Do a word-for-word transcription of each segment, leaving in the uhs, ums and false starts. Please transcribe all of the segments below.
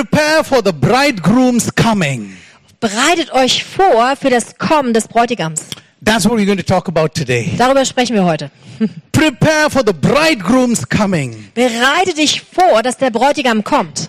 Prepare for the bridegroom's coming. Bereitet euch vor für das Kommen des Bräutigams. That's what we're going to talk about today. Darüber sprechen wir heute. Prepare for the bridegroom's coming. Bereite dich vor, dass der Bräutigam kommt.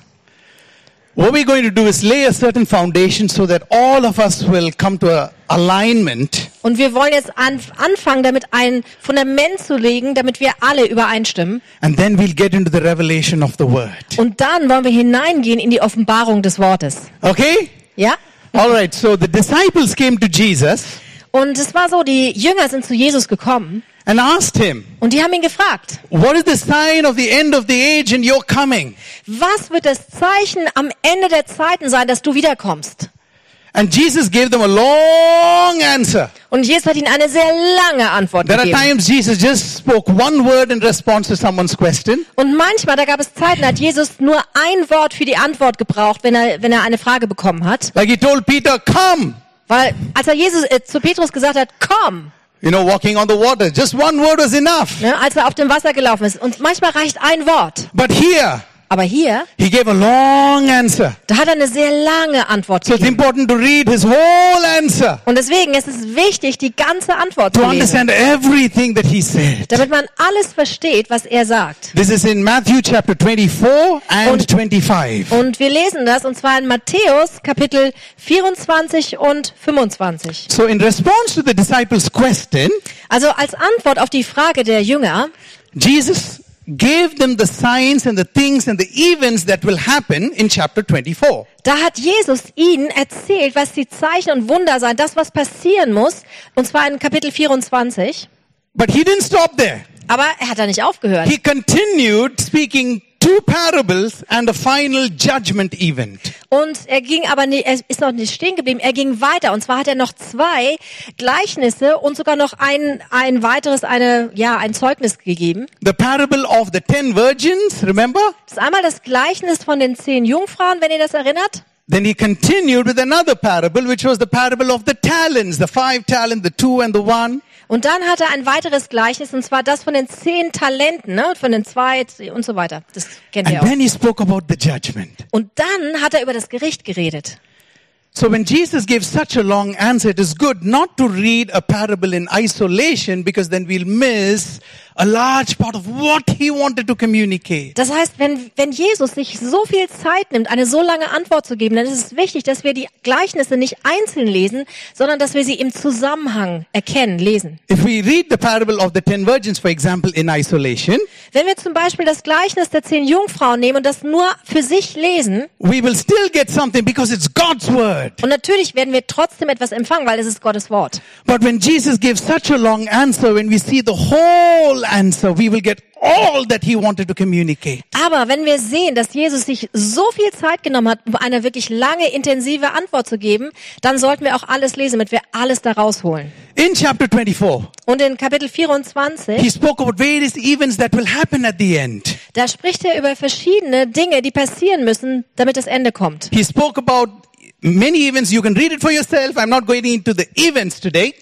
What we're going to do is lay a certain foundation so that all of us will come to a alignment. Und wir wollen jetzt an, anfangen, damit ein Fundament zu legen, damit wir alle übereinstimmen. And then we'll get into the revelation of the word. Und dann wollen wir hineingehen in die Offenbarung des Wortes. Okay? Ja? All right. So the disciples came to Jesus Und es war so, die Jünger sind zu Jesus gekommen and asked him, und die haben ihn gefragt, what is the sign of the end of the age and your coming? was wird das Zeichen am Ende der Zeiten sein, dass du wiederkommst? And Jesus gave them a long answer. Und Jesus hat ihnen eine sehr lange Antwort There are gegeben. times Jesus just spoke one word in response to someone's question. Und manchmal, da gab es Zeiten, da hat Jesus nur ein Wort für die Antwort gebraucht, wenn er, wenn er eine Frage bekommen hat. Like he told Peter, come. Weil, als er Jesus äh, zu Petrus gesagt hat, komm, You know, walking on the water. Just one word was enough. ne, als er auf dem Wasser gelaufen ist. Und manchmal reicht ein Wort. But here, Aber hier, he gave a long answer. da hat er eine sehr lange Antwort So it's gegeben. important to read his whole answer Und deswegen ist es wichtig, die ganze Antwort to zu lesen, understand everything that he said. damit man alles versteht, was er sagt. This is in Matthew chapter twenty-four and Und- twenty-five. Und wir lesen das, und zwar in Matthäus Kapitel vierundzwanzig und fünfundzwanzig. So in response to the disciples' question, Also als Antwort auf die Frage der Jünger, Jesus gave them the signs and the things and the events that will happen in chapter twenty-four. da hat Jesus ihnen erzählt, was die Zeichen und Wunder seien, das, was passieren muss, und zwar in Kapitel vierundzwanzig. But he didn't stop there. Aber er hat da nicht aufgehört. He continued speaking two parables and a final judgment event. Und er ging aber nicht, er ist noch nicht stehen geblieben, er ging weiter. Und zwar hat er noch zwei Gleichnisse und sogar noch ein, ein weiteres, eine, ja, ein Zeugnis gegeben. The parable of the ten virgins, remember? Das ist einmal das Gleichnis von den zehn Jungfrauen, wenn ihr das erinnert. Then he continued with another parable, which was the parable of the talents, the five talents, the two and the one. Und dann hat er ein weiteres Gleichnis, und zwar das von den zehn Talenten, ne, von den zwei und so weiter. Das kennt ihr And auch. then he spoke about the judgment. Und dann hat er über das Gericht geredet. So when Jesus gave such a long answer, it is good not to read a parable in isolation, because then we'll miss a large part of what he wanted to communicate. Das heißt, wenn, wenn Jesus sich so viel Zeit nimmt, eine so lange Antwort zu geben, dann ist es wichtig, dass wir die Gleichnisse nicht einzeln lesen, sondern dass wir sie im Zusammenhang erkennen, lesen. If we read the parable of the ten virgins, for example, in isolation, Wenn wir zum Beispiel das Gleichnis der zehn Jungfrauen nehmen und das nur für sich lesen, we will still get something because it's God's word. und natürlich werden wir trotzdem etwas empfangen, weil es ist Gottes Wort. But when Jesus gives such a long answer, when we see the whole answer, we will get all that he wanted to communicate. Aber wenn wir sehen, dass Jesus sich so viel Zeit genommen hat, um eine wirklich lange, intensive Antwort zu geben, dann sollten wir auch alles lesen, damit wir alles da rausholen. In chapter twenty-four, Und in Kapitel vierundzwanzig, he spoke about various events that will happen at the end. da spricht er über verschiedene Dinge, die passieren müssen, damit das Ende kommt. He spoke about many events. You can read it for yourself. I'm not going into the events today.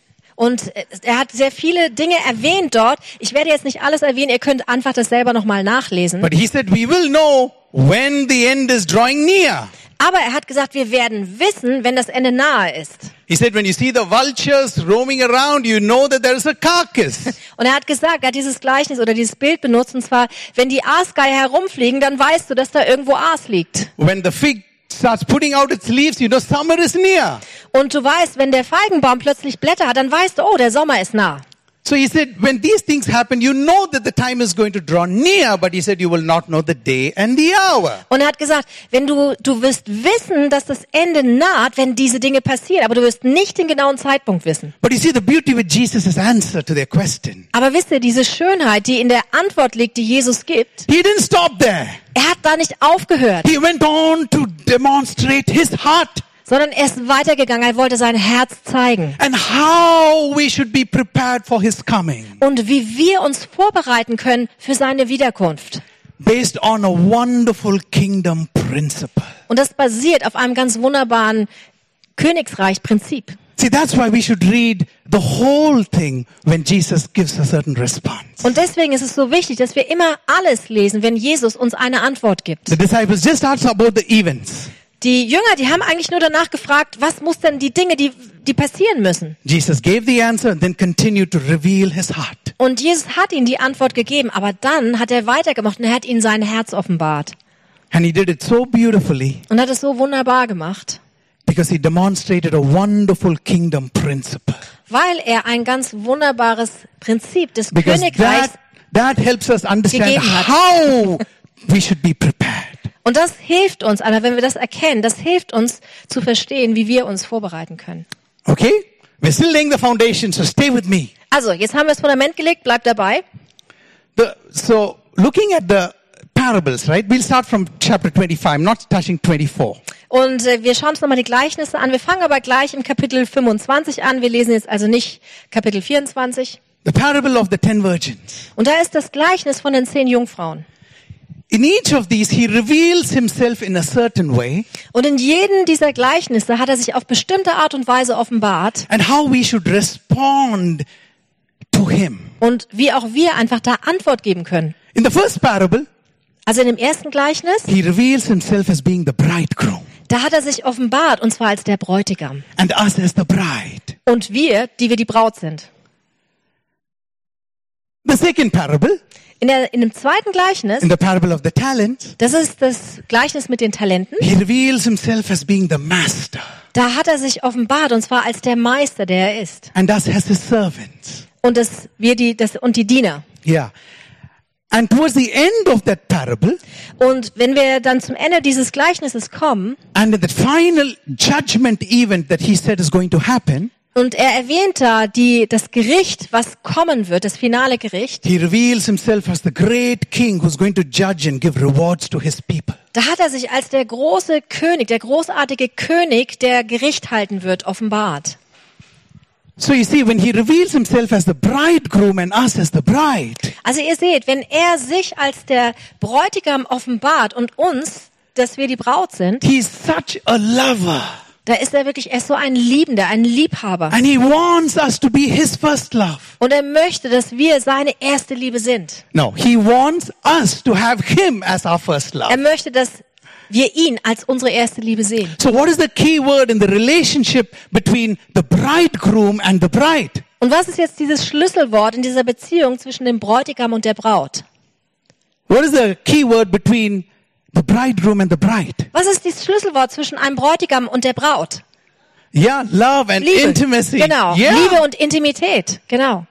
Und er hat sehr viele Dinge erwähnt dort. Ich werde jetzt nicht alles erwähnen, ihr könnt einfach das selber nochmal nachlesen. But he said, we will know when the end is drawing near. Aber er hat gesagt, wir werden wissen, wenn das Ende nahe ist. He said, when you see the vultures roaming around, you know that there is a carcass. Und er hat gesagt, er hat dieses Gleichnis oder dieses Bild benutzt, und zwar, wenn die Aasgeier herumfliegen, dann weißt du, dass da irgendwo Aas liegt. When the fig starts putting out its leaves, you know summer is near. Und du weißt, wenn der Feigenbaum plötzlich Blätter hat, dann weißt du, oh, der Sommer ist nah. So he said, when these things happen, you know that the time is going to draw near, but he said, you will not know the day and the hour. Und er hat gesagt, wenn du, du wirst wissen, dass das Ende naht, wenn diese Dinge passieren, aber du wirst nicht den genauen Zeitpunkt wissen. But you see the beauty with Jesus' answer to their question. Aber wisst ihr, diese Schönheit, die in der Antwort liegt, die Jesus gibt, He didn't stop there. er hat da nicht aufgehört, He went on to demonstrate his heart sondern er ist weitergegangen, er wollte sein Herz zeigen. and how we should be prepared for his coming, Und wie wir uns vorbereiten können für seine Wiederkunft. based on a wonderful kingdom principle. Und das basiert auf einem ganz wunderbaren Königsreich-Prinzip. See, that's why we should read the whole thing when Jesus gives a certain response. Und deswegen ist es so wichtig, dass wir immer alles lesen, wenn Jesus uns eine Antwort gibt. The disciples just asked about the events. Die Jünger, die haben eigentlich nur danach gefragt, was muss denn die Dinge, die, die passieren müssen? Jesus gave the answer and then continued to reveal his heart. Und Jesus hat ihnen die Antwort gegeben, aber dann hat er weitergemacht und er hat ihnen sein Herz offenbart. And he did it so beautifully Und hat es so wunderbar gemacht, because he demonstrated a wonderful kingdom principle. weil er ein ganz wunderbares Prinzip des Because Königreichs, that, that helps us understand gegeben hat. how we should be prepared. und das hilft uns, aber wenn wir das erkennen, das hilft uns zu verstehen, wie wir uns vorbereiten können. Okay? We're still laying the foundation, so stay with me. Also, jetzt haben wir das Fundament gelegt, bleibt dabei. The, so, looking at the parables, right? We'll start from chapter twenty-five. I'm not touching twenty-four. Und äh, wir schauen uns nochmal die Gleichnisse an. Wir fangen aber gleich im Kapitel fünfundzwanzig an. Wir lesen jetzt also nicht Kapitel vierundzwanzig. The parable of the ten virgins. Und da ist das Gleichnis von den zehn Jungfrauen. In each of these, he reveals himself in a certain way Und in jedem dieser Gleichnisse hat er sich auf bestimmte Art und Weise offenbart. and how we should respond to him. Und wie auch wir einfach da Antwort geben können. In the first parable, Also in dem ersten Gleichnis, he reveals himself as being the bridegroom da hat er sich offenbart, und zwar als der Bräutigam. and us as the bride. Und wir, die wir die Braut sind. The second parable, In, der, in dem zweiten Gleichnis, in the parable of the talents, das ist das Gleichnis mit den Talenten, he reveals himself as being the master da hat er sich offenbart, und zwar als der Meister, der er ist. and us as his servants. Und das, wir die, das, und die Diener. Yeah. And towards the end of that parable, Und wenn wir dann zum Ende dieses Gleichnisses kommen, and at the final judgment event that he said is going to happen, und er erwähnt da die, das Gericht, was kommen wird, das finale Gericht, he reveals himself as the great king who's going to judge and give rewards to his people. da hat er sich als der große König, der großartige König, der Gericht halten wird, offenbart. So you see, when he reveals himself as the bridegroom and us as the bride, Also ihr seht, wenn er sich als der Bräutigam offenbart und uns, dass wir die Braut sind, he's such a lover. da ist er wirklich, er ist so ein Liebender, ein Liebhaber. And he wants us to be his first love. Und er möchte, dass wir seine erste Liebe sind. No, he wants us to have him as our first Er love. möchte, dass wir ihn als unsere erste Liebe sehen. So what is the key word in the relationship between the bridegroom and the bride? Und was ist jetzt dieses Schlüsselwort in dieser Beziehung zwischen dem Bräutigam und der Braut? What is the key word between the bridegroom and the bride? Was ist das Schlüsselwort zwischen einem Bräutigam und der Braut? Yeah, love and Liebe. intimacy. Genau. Yeah. Liebe und Intimität. Genau.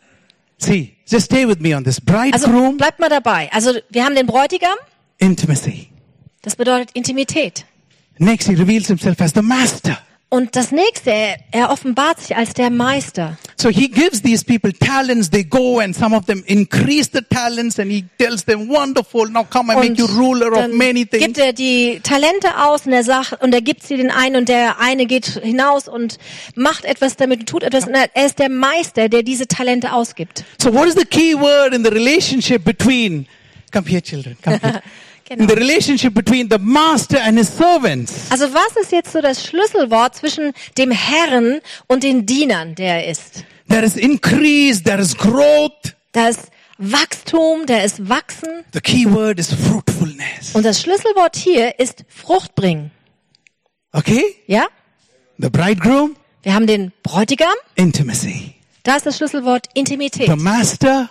See, just stay with me on this. Also Bridegroom, bleibt mal dabei. Also wir haben den Bräutigam. intimacy. Das bedeutet Intimität. Next, he reveals himself as the master. Und das nächste, er, er offenbart sich als der Meister. So he gives these people talents, they go and some of them increase the talents and he tells them, wonderful, now come and make Und you ruler of dann many things. gibt er die Talente aus und er sagt, und er gibt sie den einen und der eine geht hinaus und macht etwas damit und tut etwas. Und er ist der Meister, der diese Talente ausgibt. So what is the key word in the relationship between, come here children, come here. In the Genau. relationship between the master and his servants. Also was ist jetzt so das Schlüsselwort zwischen dem Herrn und den Dienern, der er ist? There is increase, there is growth. Da ist Wachstum, da ist Wachsen. The key word is fruitfulness. Und das Schlüsselwort hier ist Frucht bringen. Okay? Ja? The bridegroom, Wir haben den Bräutigam. intimacy. Da ist das Schlüsselwort Intimität. The master,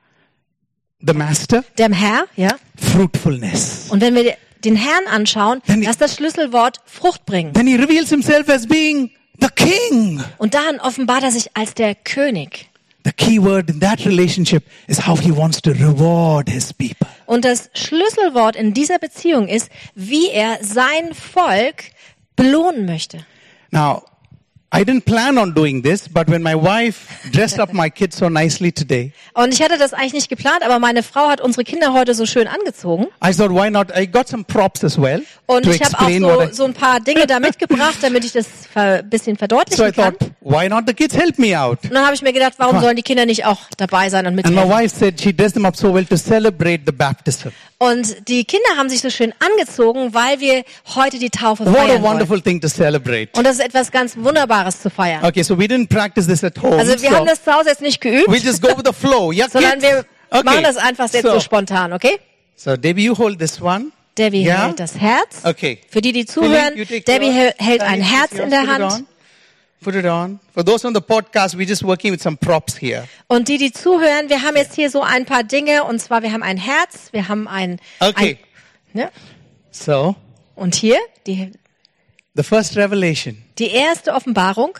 the master, Dem Herr, ja? fruitfulness. Und wenn wir den Herrn anschauen, Then he- das ist das Schlüsselwort Frucht bringen. Then he reveals himself as being the king. Und dann offenbart er sich als der König. The key word in that relationship is how he wants to reward his people. Und das Schlüsselwort in dieser Beziehung ist, wie er sein Volk belohnen möchte. Now, I didn't plan on doing this, but when my wife dressed up my kids so nicely today, Und ich hatte das eigentlich nicht geplant, aber meine Frau hat unsere Kinder heute so schön angezogen. I thought, why not? I got some props as well Und to ich habe explain auch what I... so, so ein paar Dinge da mitgebracht, damit ich das ein bisschen So I verdeutlichen kann. thought, why not the kids help me out? Und dann habe ich mir gedacht, warum Come on. sollen die Kinder nicht auch dabei sein und And my mithelfen? wife said she dressed them up so well to celebrate the baptism. Und die Kinder haben sich so schön angezogen, weil wir heute die Taufe What a feiern wollen. wonderful thing to celebrate. Und das ist etwas ganz Wunderbares zu feiern. Okay, so we didn't practice this at home. Also wir so haben das zu Hause jetzt nicht geübt, we just go with the flow. Yeah, sondern kids? wir Okay. machen das einfach jetzt so So, spontan, okay? so Debbie, you hold this one. Debbie Ja? hält das Herz. Okay. Für die, die Philip, zuhören, you take Debbie yours. hält hält ein Danny, Herz yours. in der Put it Hand. on. Put it on. For those on the podcast, we're just working with some props here. Und die, die zuhören, wir haben jetzt hier so ein paar Dinge. Und zwar, wir haben ein Herz, wir haben ein... Okay. ein ne? So, Und hier, die, the first revelation die erste Offenbarung,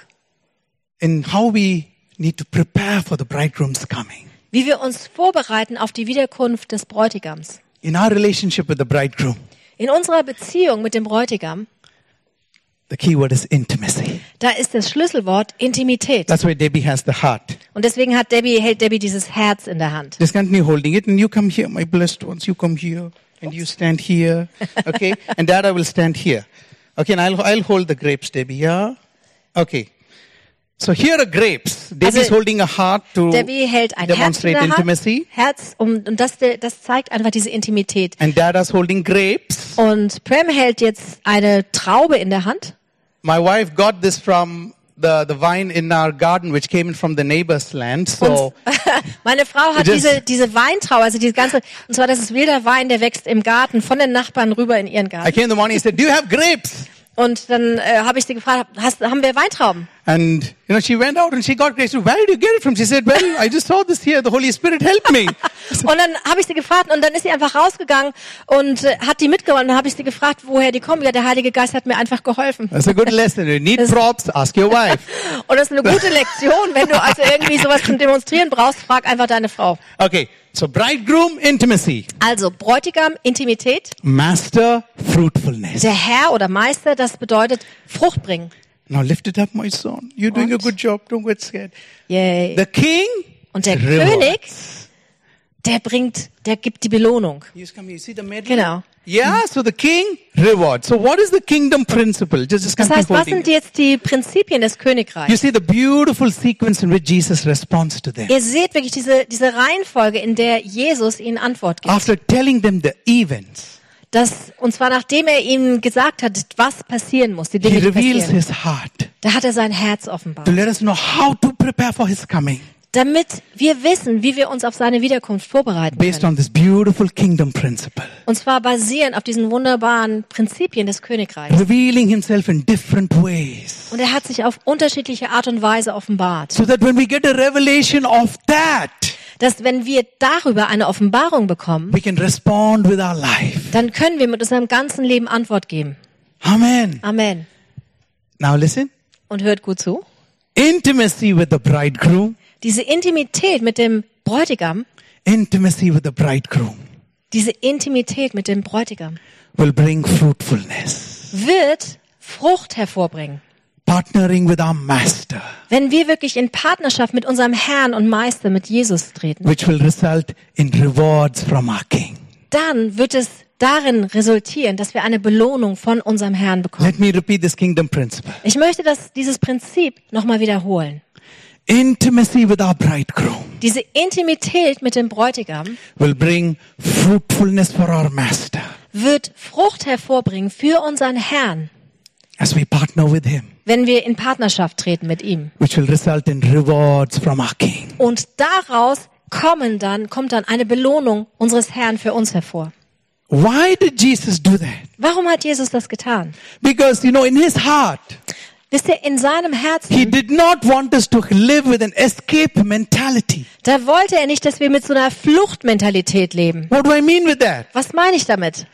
in how we need to prepare for the bridegroom's coming. wie wir uns vorbereiten auf die Wiederkunft des Bräutigams. In our relationship with the bridegroom, In unserer Beziehung mit dem Bräutigam, the key word is intimacy. da ist das Schlüsselwort Intimität. That's why Debbie has the heart. Und deswegen hat Debbie, hält Debbie dieses Herz in der Hand. Just continue holding it, and you come here, my blessed ones. You come here, and you stand here, okay? And Dad, I will stand here, okay? And I'll I'll hold the grapes, Debbie. Yeah, okay. So here are grapes. Debbie's Also, holding a heart to Debbie hält ein Herz in demonstrate der Hand. intimacy, Herz, um, und das, das zeigt einfach diese Intimität. and Dad is holding grapes. Und Prem hält jetzt eine Traube in der Hand. My wife got this from the the vine in our garden, which came in from the neighbor's land. So Meine Frau hat Just- diese, diese Weintraube, also diese ganze, und zwar das ist wilder Wein, der wächst im Garten von den Nachbarn rüber in ihren I Garten. came in the morning and said, "Do you have grapes?" Und dann äh, habe ich sie gefragt, hast, haben wir Weintrauben? And you know, she went out and she got grapes. Where did you get it from? She said, "Well, I just saw this here. The Holy Spirit helped me." Und dann habe ich sie gefragt und dann ist sie einfach rausgegangen und äh, hat die mitgebracht. Und dann habe ich sie gefragt, woher die kommen. Ja, der Heilige Geist hat mir einfach geholfen. That's a good lesson. You need Das- props, ask your wife. Und das ist eine gute Lektion. Wenn du also irgendwie sowas zum Demonstrieren brauchst, frag einfach deine Frau. Okay, so bridegroom intimacy, Also Bräutigam, Intimität. master fruitfulness. Der Herr oder Meister, das bedeutet Frucht bringen. Now lift it up, my son. You're doing a Und- good job. Don't get scared. Yay. The king Und der reward. König, der bringt, der gibt die Belohnung. You just come here. You see the medal? Genau. Yeah, so the king reward. So what is the kingdom principle? Just, just Das continue heißt, was holding sind it. jetzt die Prinzipien des You Königreichs? see the beautiful sequence in which Jesus responds to them. Ihr seht wirklich diese, diese Reihenfolge, in der Jesus ihnen Antwort gibt. After telling them the events, Das, und zwar nachdem er ihnen gesagt hat, was passieren muss, die he Dinge, die reveals passieren. his heart Da hat er sein Herz offenbart. to let us know how to prepare for his coming Damit wir wissen, wie wir uns auf seine Wiederkunft vorbereiten based können. on this beautiful kingdom principle. Und zwar basierend auf diesen wunderbaren Prinzipien des Königreichs. Revealing himself in different ways. Und er hat sich auf unterschiedliche Art und Weise offenbart. So that when we get a revelation of that, Dass wenn wir darüber eine Offenbarung bekommen, we can respond with our life. dann können wir mit unserem ganzen Leben Antwort geben. Amen. Amen. Now listen. Und hört gut zu. Intimacy with the bridegroom. Diese Intimität mit dem Bräutigam, Intimacy with the bridegroom diese Intimität mit dem Bräutigam will bring fruitfulness. wird Frucht hervorbringen. Partnering with our master, Wenn wir wirklich in Partnerschaft mit unserem Herrn und Meister, mit Jesus treten, which will result in rewards from our king. dann wird es darin resultieren, dass wir eine Belohnung von unserem Herrn bekommen. Let me repeat this kingdom principle. Ich möchte das, dieses Prinzip nochmal wiederholen. Intimacy with our bridegroom Diese Intimität mit dem Bräutigam will bring fruitfulness for our master wird Frucht hervorbringen für unseren Herrn, as we partner with him, wenn wir in Partnerschaft treten mit ihm. which will result in rewards from our king. Und daraus kommen dann, kommt dann eine Belohnung unseres Herrn für uns hervor. Why did Jesus do that? Warum hat Jesus das getan? Because, you know, in his heart, Wisst ihr, in seinem he Herzen, did not want us to live with an escape mentality. da wollte er nicht, dass wir mit so einer Fluchtmentalität leben. What do I mean with that? Was meine ich damit?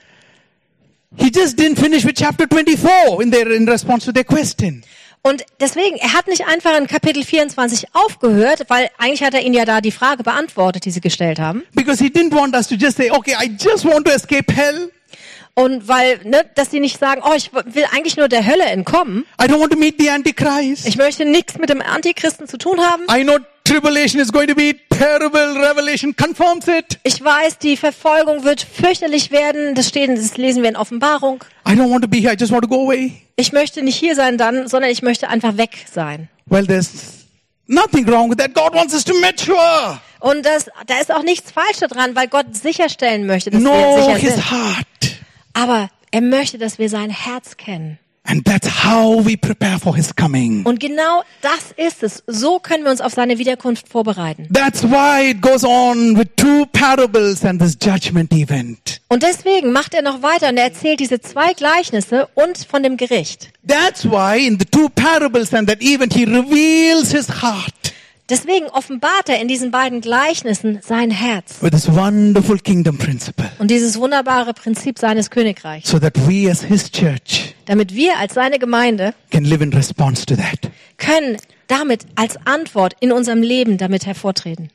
He just didn't finish with chapter twenty-four in their in response to their question. Und deswegen, er hat nicht einfach in Kapitel vierundzwanzig aufgehört, weil eigentlich hat er ihnen ja da die Frage beantwortet, die sie gestellt haben. Because he didn't want us to just say, okay, I just want to escape hell. Und weil, ne, dass sie nicht sagen, oh, ich will eigentlich nur der Hölle entkommen. I don't want to meet the Antichrist. Ich möchte nichts mit dem Antichristen zu tun haben. I know tribulation is going to be terrible. Revelation confirms it. Ich weiß, die Verfolgung wird fürchterlich werden. Das steht, das lesen wir in Offenbarung. I don't want to be here. I just want to go away. Ich möchte nicht hier sein dann, sondern ich möchte einfach weg sein. Well, there's Nothing wrong with that. God wants us to mature. Und das, da ist auch nichts falsch daran, weil Gott sicherstellen möchte, dass Know wir sicher his sind. heart. Aber er möchte, dass wir sein Herz kennen. And that's how we prepare for his coming. Und genau das ist es. So können wir uns auf seine Wiederkunft vorbereiten. That's why it goes on with two parables and this judgment event. Und deswegen macht er noch weiter und er erzählt diese zwei Gleichnisse und von dem Gericht. That's why in the two parables and that event he reveals his heart Deswegen offenbart er in diesen beiden Gleichnissen sein Herz with this wonderful kingdom principle, und dieses wunderbare Prinzip seines Königreichs, so that we as his church damit wir als seine Gemeinde can live in response to that. können damit als Antwort in unserem Leben damit hervortreten.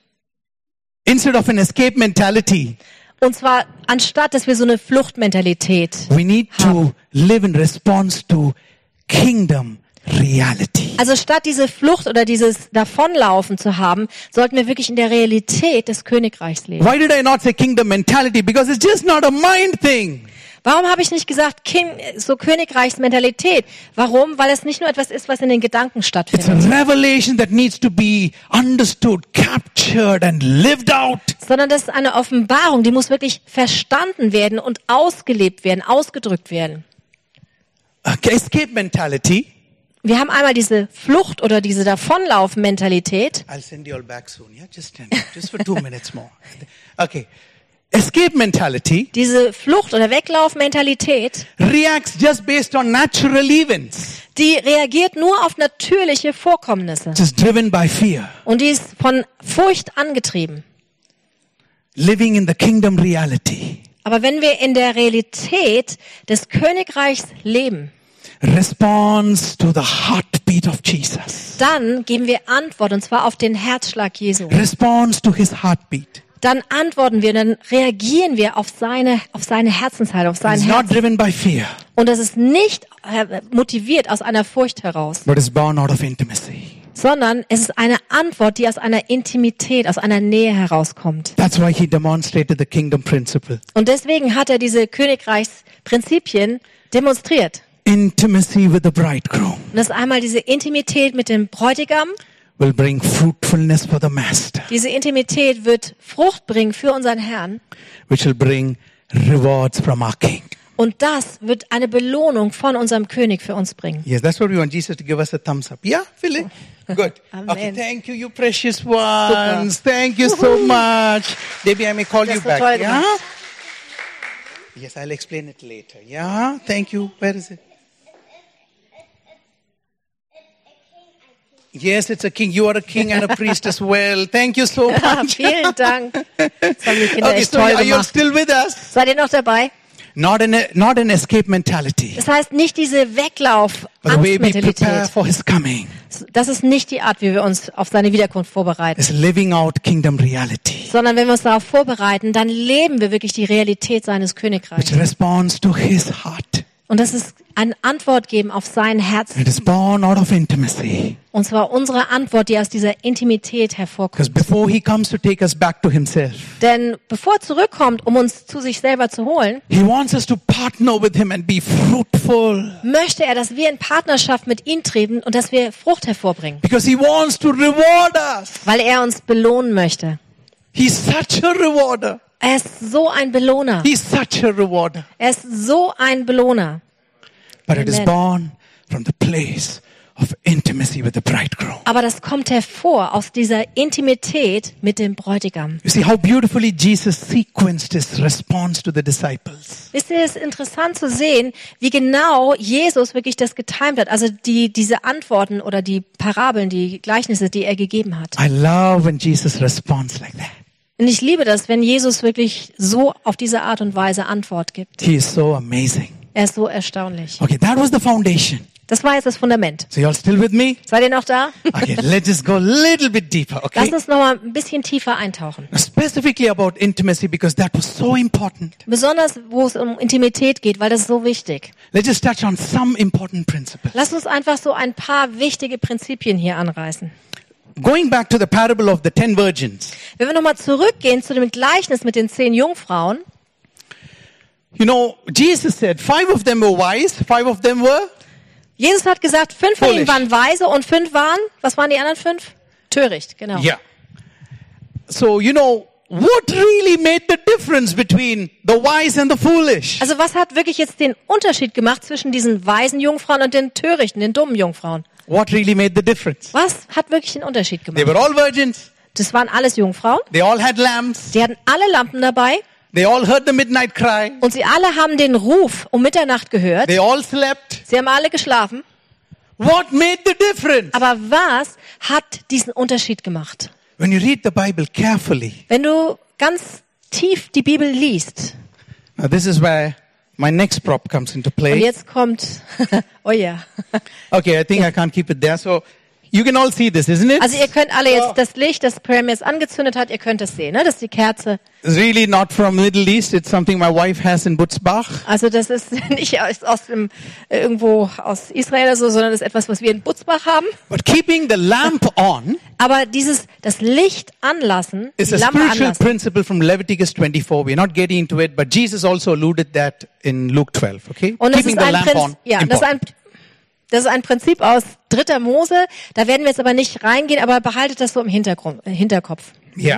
Instead of an escape mentality, Und zwar anstatt, dass wir so eine Fluchtmentalität we need to haben. live in response to kingdom reality. Also statt diese Flucht oder dieses Davonlaufen zu haben, sollten wir wirklich in der Realität des Königreichs leben. Why did I not say kingdom mentality? Because it's just not a mind thing. Warum habe ich nicht gesagt, King, so Königreichsmentalität? Warum? Weil es nicht nur etwas ist, was in den Gedanken It's a stattfindet, revelation that needs to be understood, captured and lived out. sondern das ist eine Offenbarung, die muss wirklich verstanden werden und ausgelebt werden, ausgedrückt werden. Okay, escape mentality. Wir haben einmal diese Flucht oder diese Davonlauf-Mentalität. I'll send you all back soon. Yeah, just ten, just for two minutes more. Okay. Escape mentality Diese Flucht- oder Weglauf-Mentalität, reacts just based on natural events. die reagiert nur auf natürliche Vorkommnisse. It is driven by fear. Und die ist von Furcht angetrieben. Living in the kingdom reality Aber wenn wir in der Realität des Königreichs leben, responds to the heartbeat of Jesus. dann geben wir Antwort, und zwar auf den Herzschlag Jesu. Responds to his heartbeat. Dann antworten wir, dann reagieren wir auf seine, auf seine Herzenshaltung, auf sein It's not Herz. driven by fear, Und das ist nicht äh, motiviert aus einer Furcht heraus, but is born out of intimacy. sondern es ist eine Antwort, die aus einer Intimität, aus einer Nähe herauskommt. That's why he demonstrated the kingdom principle. Und deswegen hat er diese Königreichsprinzipien demonstriert. Intimacy with the bridegroom Und das ist einmal diese Intimität mit dem Bräutigam. will bring fruitfulness for the master, Diese Intimität wird Frucht bringen für unseren Herrn. which will bring rewards from our king. Und das wird eine Belohnung von unserem König für uns bringen. Yes, that's what we want Jesus to give us a thumbs up. Yeah, Philip? Good. Amen. Okay, thank you, you precious ones. Thank you so much. Maybe I may call Das you war back. toll Yeah? gemacht. Yes, I'll explain it later. Yeah, thank you. Where is it? Yes, it's a king. You are a king and a priest as well. Thank you so much. Vielen Dank. Das haben die Kinder Okay, echt so toll are you gemacht. still with us? Seid ihr noch dabei? Not an, not an escape mentality, Das heißt nicht diese but the way we prepare Weglauf-Angstmentalität. for his coming Das ist nicht die Art, wie wir uns auf seine Wiederkunft vorbereiten. is living out kingdom reality, Sondern wenn wir uns darauf vorbereiten, dann leben wir wirklich die Realität seines Königreichs. which responds to his heart. Und das ist eine Antwort geben auf sein Herz. It is born out of intimacy. Und zwar unsere Antwort, die aus dieser Intimität Because hervorkommt. before he comes to take us back to himself, Denn bevor er zurückkommt, um uns zu sich selber zu holen, he wants us to partner with him and be fruitful. möchte er, dass wir in Partnerschaft mit ihm treten und dass wir Frucht hervorbringen. Because he wants to reward us. Weil er uns belohnen möchte. He's such a rewarder. Er ist so ein Belohner. He's such a rewarder. Er ist so ein Belohner. But it is Amen. born from the place of intimacy with the bridegroom. Aber das kommt hervor aus dieser Intimität mit dem Bräutigam. You see how beautifully Jesus sequenced his response to the disciples. Wisst ihr, es ist interessant zu sehen, wie genau Jesus wirklich das getimt hat. Also die, diese Antworten oder die Parabeln, die Gleichnisse, die er gegeben hat. I love when Jesus responds like that. Und ich liebe das, wenn Jesus wirklich so auf diese Art und Weise Antwort gibt. He is so amazing. Er ist so erstaunlich. Okay, that was the foundation. Das war jetzt das Fundament. So you all still with me? Seid ihr noch da? Okay, let's just go a little bit deeper, Lass okay? uns noch mal ein bisschen tiefer eintauchen. Now, specifically about intimacy because that was so important. Besonders, wo es um Intimität geht, weil das ist so wichtig. Let's just touch on some important principles. Lass uns einfach so ein paar wichtige Prinzipien hier anreißen. Going back to the parable of the ten virgins, Wenn wir nochmal zurückgehen zu dem Gleichnis mit den zehn Jungfrauen, you know, Jesus said five of them were wise, five of them were Jesus hat gesagt, fünf von ihnen Foolish. waren weise und fünf waren, was waren die anderen fünf? Töricht, genau. Yeah. So, you know, what really made the difference between the wise and the foolish? Also was hat wirklich jetzt den Unterschied gemacht zwischen diesen weisen Jungfrauen und den törichten, den dummen Jungfrauen? What really made the difference? Was hat wirklich den Unterschied They gemacht? were all virgins. Das waren alles Jungfrauen. They all had lamps. Die hatten alle Lampen dabei They all heard the midnight cry. und sie alle haben den Ruf um Mitternacht gehört. They all slept. Sie haben alle geschlafen. What made the difference? Aber was hat diesen Unterschied gemacht? When you read the Bible carefully, Wenn du ganz tief die Bibel liest, now this is where my next prop comes into und play. jetzt kommt, oh ja. Okay, I think I can't keep it there. So you can all see this, isn't it? Also ihr könnt alle jetzt das Licht, das Prem jetzt angezündet hat, ihr könnt es sehen, ne? Das ist die Kerze. It's really not from Middle East. It's something my wife has in Butzbach. Also das ist nicht aus, aus dem, äh, irgendwo aus Israel oder so, sondern das ist etwas, was wir in Butzbach haben. But keeping the lamp on Aber dieses, das Licht anlassen, is die a Lampe spiritual anlassen. principle from Leviticus twenty-four. We're not getting into it, but Jesus also alluded that in Luke twelve. Okay, Und das keeping ist the ein lamp Prinz, on. ja, das ist ein, das ist ein Prinzip aus dritter Mose. Da werden wir jetzt aber nicht reingehen, aber behaltet das so im Hintergrund, äh, Hinterkopf. Yeah.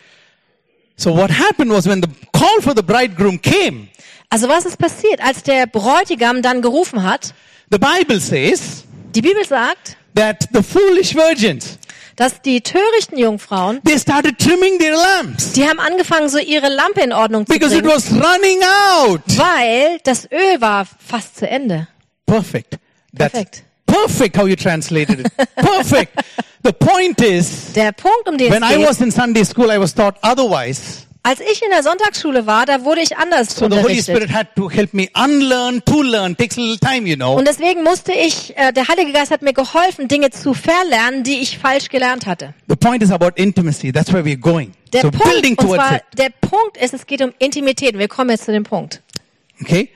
So what happened was when the call for the bridegroom came, Also was ist passiert, als der Bräutigam dann gerufen hat? the Bible says Die Bibel sagt, that the foolish virgins, dass die törichten Jungfrauen, they started trimming their lamps die haben angefangen, so ihre Lampe in Ordnung zu because it bringen, was running out. weil das Öl war fast zu Ende. Perfect. That's Perfect. perfect how you translated it. Perfect. The point is, Der Punkt, um den when es I geht, was in Sunday school, I was taught otherwise. als ich in der Sonntagsschule war, da wurde ich anders So the Holy unterrichtet. Spirit had to help me unlearn, to learn. Takes a little time, you know. Und deswegen musste ich, äh, der Heilige Geist hat mir geholfen, Dinge zu verlernen, die ich falsch gelernt hatte. The point is about intimacy. That's where we're going. Der So building Punkt, und towards zwar, it. der Punkt ist, es geht um Intimität. Wir kommen jetzt zu dem Punkt. Okay?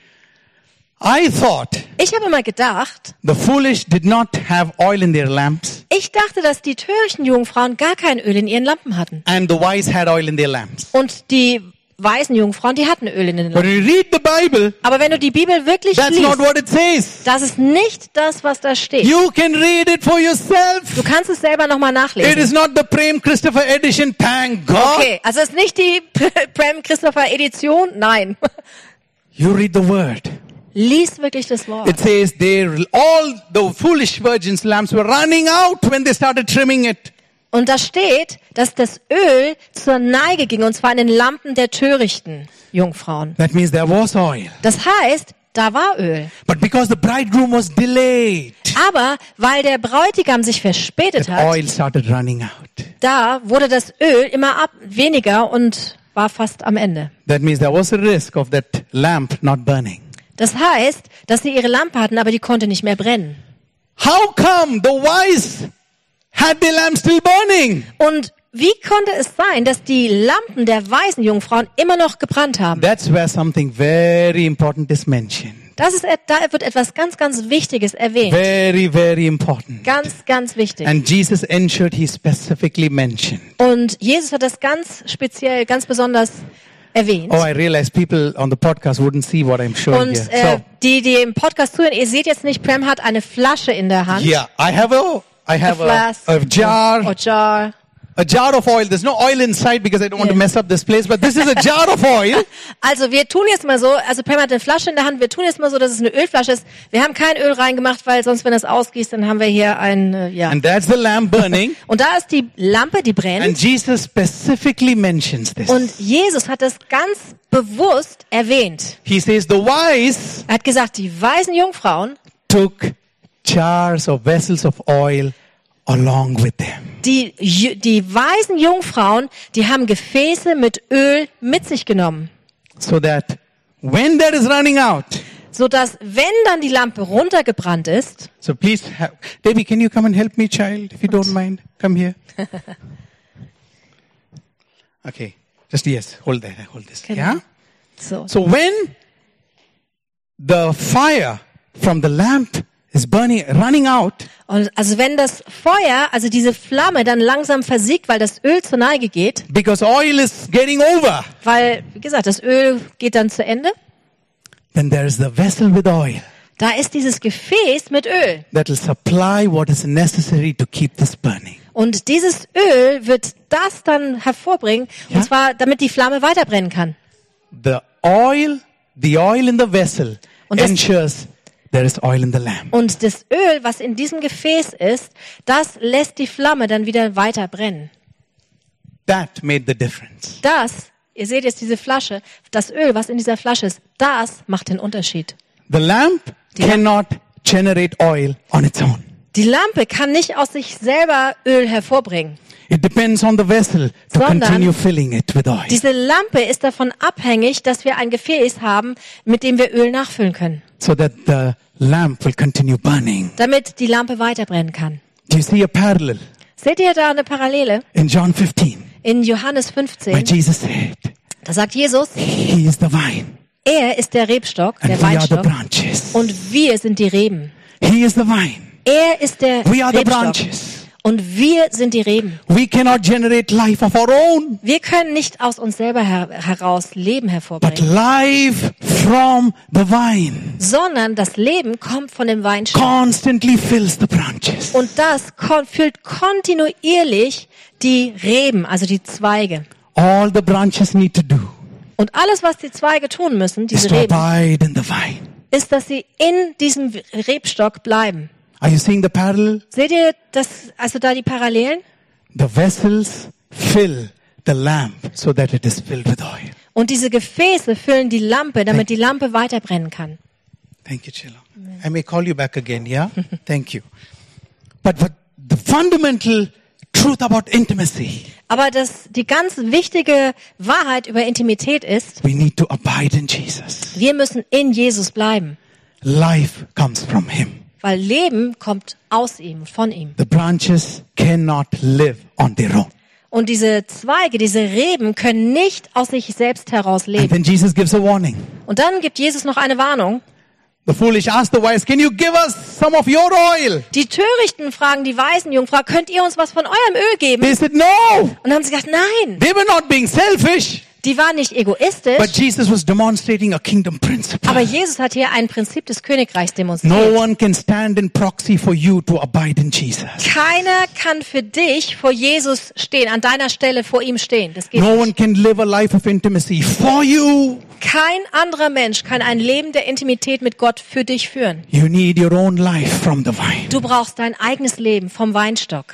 I thought Ich habe immer gedacht, the foolish did not have oil in their lamps ich dachte, dass die törichten Jungfrauen gar kein Öl in ihren Lampen hatten. and the wise had oil in their lamps. Und die weisen Jungfrauen, die hatten Öl in den But Lampen. when you read the Bible, Aber wenn du die Bibel wirklich that's not liest, what it says. das ist nicht das, was da steht. You can read it for Du yourself. kannst es selber nochmal It nachlesen. is not the Prem Christopher edition, thank God. Okay, also es ist nicht die Prem Christopher Edition, nein. You read the word. Lies wirklich das Wort. It says they all the foolish virgins' lamps were running out when they started trimming it. Und da steht, dass das Öl zur Neige ging, und zwar in den Lampen der törichten Jungfrauen. That means there was oil. Das heißt, da war Öl. But because the bridegroom was delayed, Aber weil der Bräutigam sich verspätet that hat, oil started running out. da wurde das Öl immer ab, weniger und war fast am Ende. That means there was a risk of that lamp not burning. Das heißt, dass sie ihre Lampe hatten, aber die konnte nicht mehr brennen. How come the wise had their lamp still burning? Und wie konnte es sein, dass die Lampen der weisen Jungfrauen immer noch gebrannt haben? That's where something very important is mentioned. Das ist, da wird etwas ganz, ganz Wichtiges erwähnt. Very, very important. Ganz, ganz wichtig. And Jesus ensured he specifically mentioned. Und Jesus hat das ganz speziell, ganz besonders erwähnt. Oh, I realize people on the podcast wouldn't see what I'm showing Und here. äh, die, die im Podcast zuhören, ihr seht jetzt nicht, Prem hat eine Flasche in der So, Hand. yeah, I have a, I A have a, flask. a jar, A jar. a jar of oil. There's no oil inside because I don't want to mess up this place, but this is a jar of oil. Also wir tun jetzt mal so, also Prem hat eine Flasche in der Hand, wir tun jetzt mal so, dass es eine Ölflasche ist. Wir haben kein Öl reingemacht, weil sonst, wenn es ausgießt, dann haben wir hier ein, äh, ja. And that's the lamp burning. Und da ist die Lampe, die brennt. And Jesus specifically mentions this. Und Jesus hat das ganz bewusst erwähnt. He says the wise Er hat gesagt, die weisen Jungfrauen, took jars or vessels of oil along with them. die, Ju- die weisen Jungfrauen, die haben Gefäße mit Öl mit sich genommen. So that when that is running out, So dass, wenn dann die Lampe runtergebrannt ist, so please, have, Debbie, can you come and help me, child, if you don't mind? Come here. Okay, just yes, hold that, hold this. Genau. Yeah? so, So when the fire from the lamp is burning, running out, und also wenn das Feuer, also diese Flamme dann langsam versiegt, weil das Öl zur Neige geht, because oil is getting over, weil, wie gesagt, das Öl geht dann zu Ende, then there is the vessel with oil. Da ist dieses Gefäß mit Öl. that will supply what is necessary to keep this burning. Und dieses Öl wird das dann hervorbringen, Ja? und zwar damit die Flamme weiterbrennen kann. The oil, the oil in the vessel Und das- ensures there is oil in the lamp. Und das Öl, was in diesem Gefäß ist, das lässt die Flamme dann wieder weiter brennen. That made the difference. Das, ihr seht jetzt diese Flasche, das Öl, was in dieser Flasche ist, das macht den Unterschied. The lamp Die Lamp- cannot generate oil on its own. Die Lampe kann nicht aus sich selber Öl hervorbringen. It depends on the vessel to Sondern- continue filling it with oil. Diese Lampe ist davon abhängig, dass wir ein Gefäß haben, mit dem wir Öl nachfüllen können, So that the lamp will continue burning. damit die Lampe weiterbrennen kann. Do you see a parallel Seht ihr da eine Parallele? in John fifteen? In Johannes Where fünfzehn, Jesus said, da sagt Jesus, He is the vine er ist der Rebstock, and der we are the Weinstock, branches. und wir sind die Reben. He is the vine. Er ist der We are the Rebstock branches. und wir sind die Reben. We cannot generate life of our own, Wir können nicht aus uns selber her heraus Leben but hervorbringen, life from the vine sondern das Leben kommt von dem Weinstock. constantly fills the branches. Und das kon füllt kontinuierlich die Reben, also die Zweige. All the branches need to do Und alles, was die Zweige tun müssen, is diese to Reben, abide in the vine. ist, dass sie in diesem Rebstock bleiben. Are you seeing the parallel? Seht ihr das, also da die Parallelen? The vessels fill the lamp so that it is filled with oil. Und diese Gefäße füllen die Lampe, damit die Lampe weiterbrennen kann. Thank you, Chilla. I may call you back again, yeah? Thank you. But, but the fundamental truth about intimacy, Aber das, die ganz wichtige Wahrheit über Intimität ist, we need to abide in Jesus. wir müssen in Jesus bleiben. Life comes from Him. Weil Leben kommt aus ihm, von ihm. The branches cannot live on their own. Und diese Zweige, diese Reben können nicht aus sich selbst heraus And leben. then Jesus gives a warning. Und dann gibt Jesus noch eine Warnung. The foolish asked the wise, can you give us some of your oil? Die Törichten fragen die weisen Jungfrau, könnt ihr uns was von eurem Öl geben? They said, no. Und dann haben sie gesagt, nein, They were not being selfish. die waren nicht egoistisch. But Jesus was demonstrating a kingdom principle. Aber Jesus hat hier ein Prinzip des Königreichs No demonstriert. one can stand in proxy for you to abide in Jesus. Keiner kann für dich vor Jesus stehen, an deiner Stelle vor ihm stehen. Das geht No nicht. one can live a life of intimacy for you. Kein anderer Mensch kann ein Leben der Intimität mit Gott für dich führen. You need your own life from the vine. Du brauchst dein eigenes Leben vom Weinstock.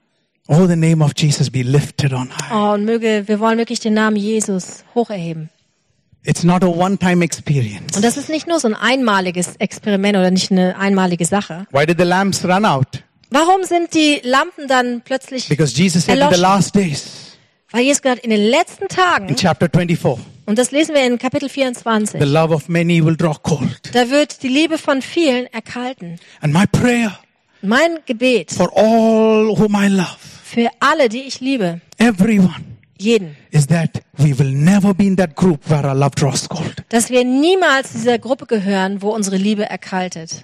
Oh, the name of Jesus be lifted on high. Oh, und möge, wir wollen wirklich den Namen Jesus hocherheben. It's not a one-time experience. Und das ist nicht nur so ein einmaliges Experiment oder nicht eine einmalige Sache. Why did the lamps run out? Warum sind die Lampen dann plötzlich Because Jesus said in the erloschen? last days, Weil Jesus gesagt hat, in den letzten Tagen, in chapter twenty-four, und das lesen wir in Kapitel vierundzwanzig, the love of many will draw cold. da wird die Liebe von vielen erkalten. And my prayer Mein Gebet for all whom I love, für alle, die ich liebe, everyone, jeden, is that we will never be in that group where our love draws cold. dass wir niemals dieser Gruppe gehören, wo unsere Liebe erkaltet.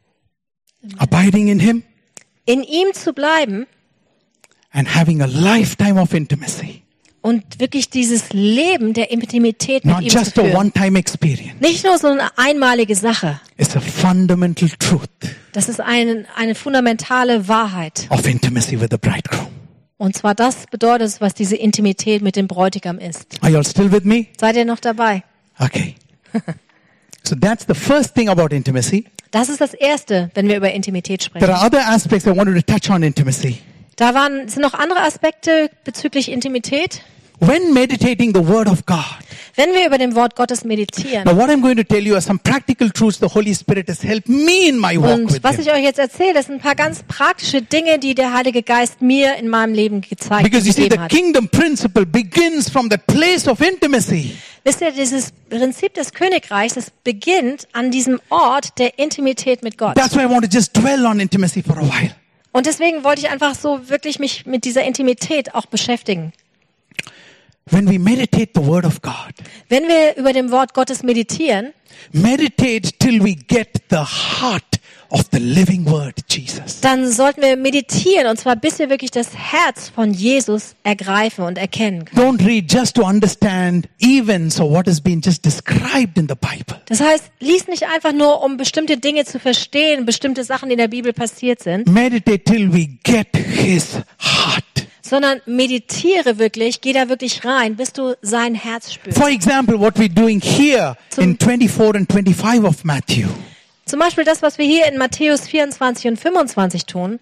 Abiding in Him In ihm zu bleiben and having a lifetime of intimacy. und wirklich dieses Leben der Intimität mit Not ihm zu just a führen. one-time experience. Nicht nur so eine einmalige Sache. It's a fundamental truth Das ist eine, eine fundamentale Wahrheit. of intimacy with the bridegroom. Und zwar das bedeutet es, was diese Intimität mit dem Bräutigam ist. Are you all still with me? Seid ihr noch dabei? Okay. So that's the first thing about intimacy. Das ist das Erste, wenn wir über Intimität There sprechen. are other aspects I wanted to touch on intimacy. Da waren, sind noch andere Aspekte bezüglich Intimität. When meditating the Word of God, Wenn wir über dem Wort Gottes meditieren, now what I'm going to tell you are some practical truths the Holy Spirit has helped me in my walk und with was Him. ich euch jetzt erzähle, das sind ein paar ganz praktische Dinge, die der Heilige Geist mir in meinem Leben gezeigt Because you see, the gegeben hat. kingdom principle begins from that place of intimacy. Wisst ihr, dieses Prinzip des Königreichs, das beginnt an diesem Ort der Intimität mit Gott. That's why I want to just dwell on intimacy for a while. Und deswegen wollte ich einfach so wirklich mich mit dieser Intimität auch beschäftigen. When we meditate the Word of God, Wenn wir über dem Wort Gottes meditieren, meditate till we get the heart of the living word, Jesus. dann sollten wir meditieren, und zwar bis wir wirklich das Herz von Jesus ergreifen und erkennen können. Don't read just to understand events or what has been just described in the Bible. Das heißt, lies nicht einfach nur, um bestimmte Dinge zu verstehen, bestimmte Sachen, die in der Bibel passiert sind, Meditate till we get his heart. sondern meditiere wirklich, geh da wirklich rein, bis du sein Herz spürst. For example, what we're doing here in twenty-four and twenty-five of Matthew. Zum Beispiel das, was wir hier in Matthäus vierundzwanzig und fünfundzwanzig tun.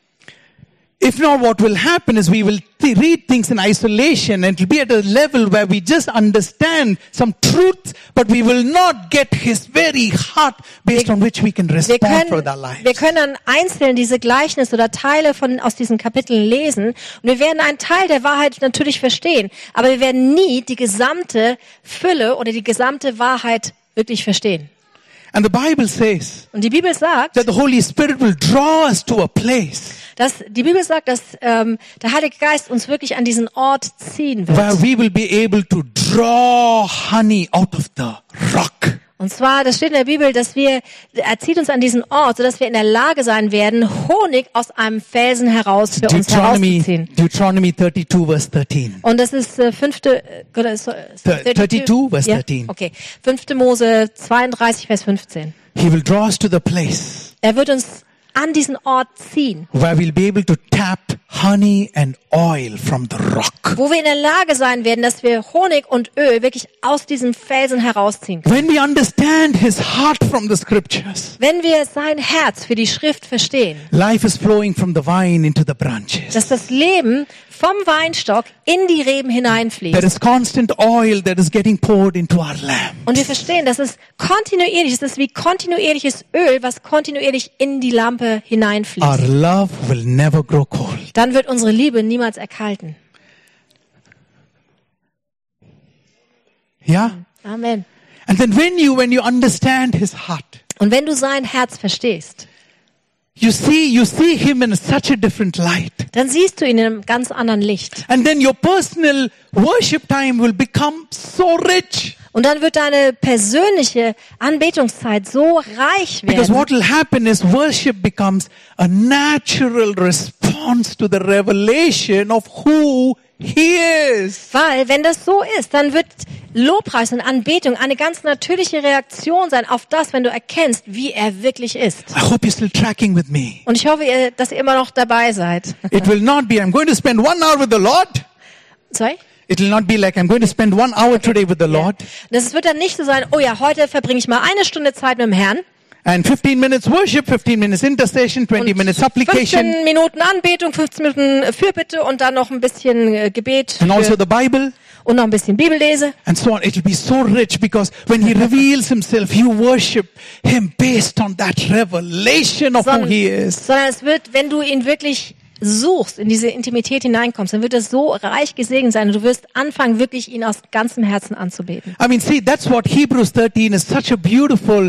If not, what will happen is we will th- read things in isolation and it will be at a level where we just understand some truth, but we will not get his very heart based on which we can Wir respond for können, our lives. wir können dann einzeln diese Gleichnisse oder Teile von, aus diesen Kapiteln lesen und wir werden einen Teil der Wahrheit natürlich verstehen, aber wir werden nie die gesamte Fülle oder die gesamte Wahrheit wirklich verstehen. And the Bible says Und die Bibel sagt, that the Holy Spirit will draw us to a place dass die Bibel sagt, dass ähm, der Heilige Geist uns wirklich an diesen Ort ziehen where wird. we will be able to draw honey out of the rock. Und zwar, das steht in der Bibel, dass wir, er zieht uns an diesen Ort, sodass wir in der Lage sein werden, Honig aus einem Felsen heraus für uns Deuteronomy, herauszuziehen. Deuteronomy thirty-two verse thirteen. Und das ist äh, fünfte, äh, oder so- thirty-two, verse ja? thirteen. Okay, fünfte Mose zweiunddreißig, Vers fünfzehn. He will draw us to the place Er wird uns an diesen Ort ziehen, where we'll be able to tap honey and oil from the rock. wo wir in der Lage sein werden, dass wir Honig und Öl wirklich aus diesem Felsen herausziehen können. When we understand his heart from the scriptures, Wenn wir sein Herz für die Schrift verstehen, life is flowing from the vine into the branches. dass das Leben vom Weinstock in die Reben hineinfließt. There is constant oil that is getting poured into our lamp. Und wir verstehen, dass es kontinuierlich ist, es ist wie kontinuierliches Öl, was kontinuierlich in die Lampe Our hineinfließt. love will never grow cold. Dann wird unsere Liebe niemals erkalten. Yeah? Amen. And then when you, when you understand his heart, Und wenn du sein Herz verstehst, you see, you see him in such a different light. dann siehst du ihn in einem ganz anderen Licht. And then your personal worship time will become so rich. Und dann wird deine persönliche Anbetungszeit so reich Because werden. what will happen is worship becomes a natural response to the revelation of who he is. Weil, wenn das so ist, dann wird Lobpreis und Anbetung eine ganz natürliche Reaktion sein auf das, wenn du erkennst, wie er wirklich ist. I hope you're still tracking with me. Und ich hoffe, ihr, dass ihr immer noch dabei seid. It will not be, I'm going to spend one hour with the Lord. Sorry? It will not be like, I'm going to spend one hour today with the Lord. Das wird dann nicht so sein, oh ja, heute verbringe ich mal eine Stunde Zeit mit dem Herrn. And fifteen minutes worship, fifteen minutes intercession, twenty minutes supplication, fünfzehn Minuten Anbetung, fünfzehn Minuten Fürbitte und dann noch ein bisschen äh, Gebet and also für, the Bible. und noch ein bisschen Bibellese. And so on. It will be so rich because when he reveals himself, you worship him based on that revelation of who Sondern, he is. sondern es wird, wenn du ihn wirklich suchst, in diese Intimität hineinkommst, dann wird es so reich gesegnet sein und du wirst anfangen, wirklich ihn aus ganzem Herzen anzubeten. I mean, see, that's what Hebrews thirteen is such a beautiful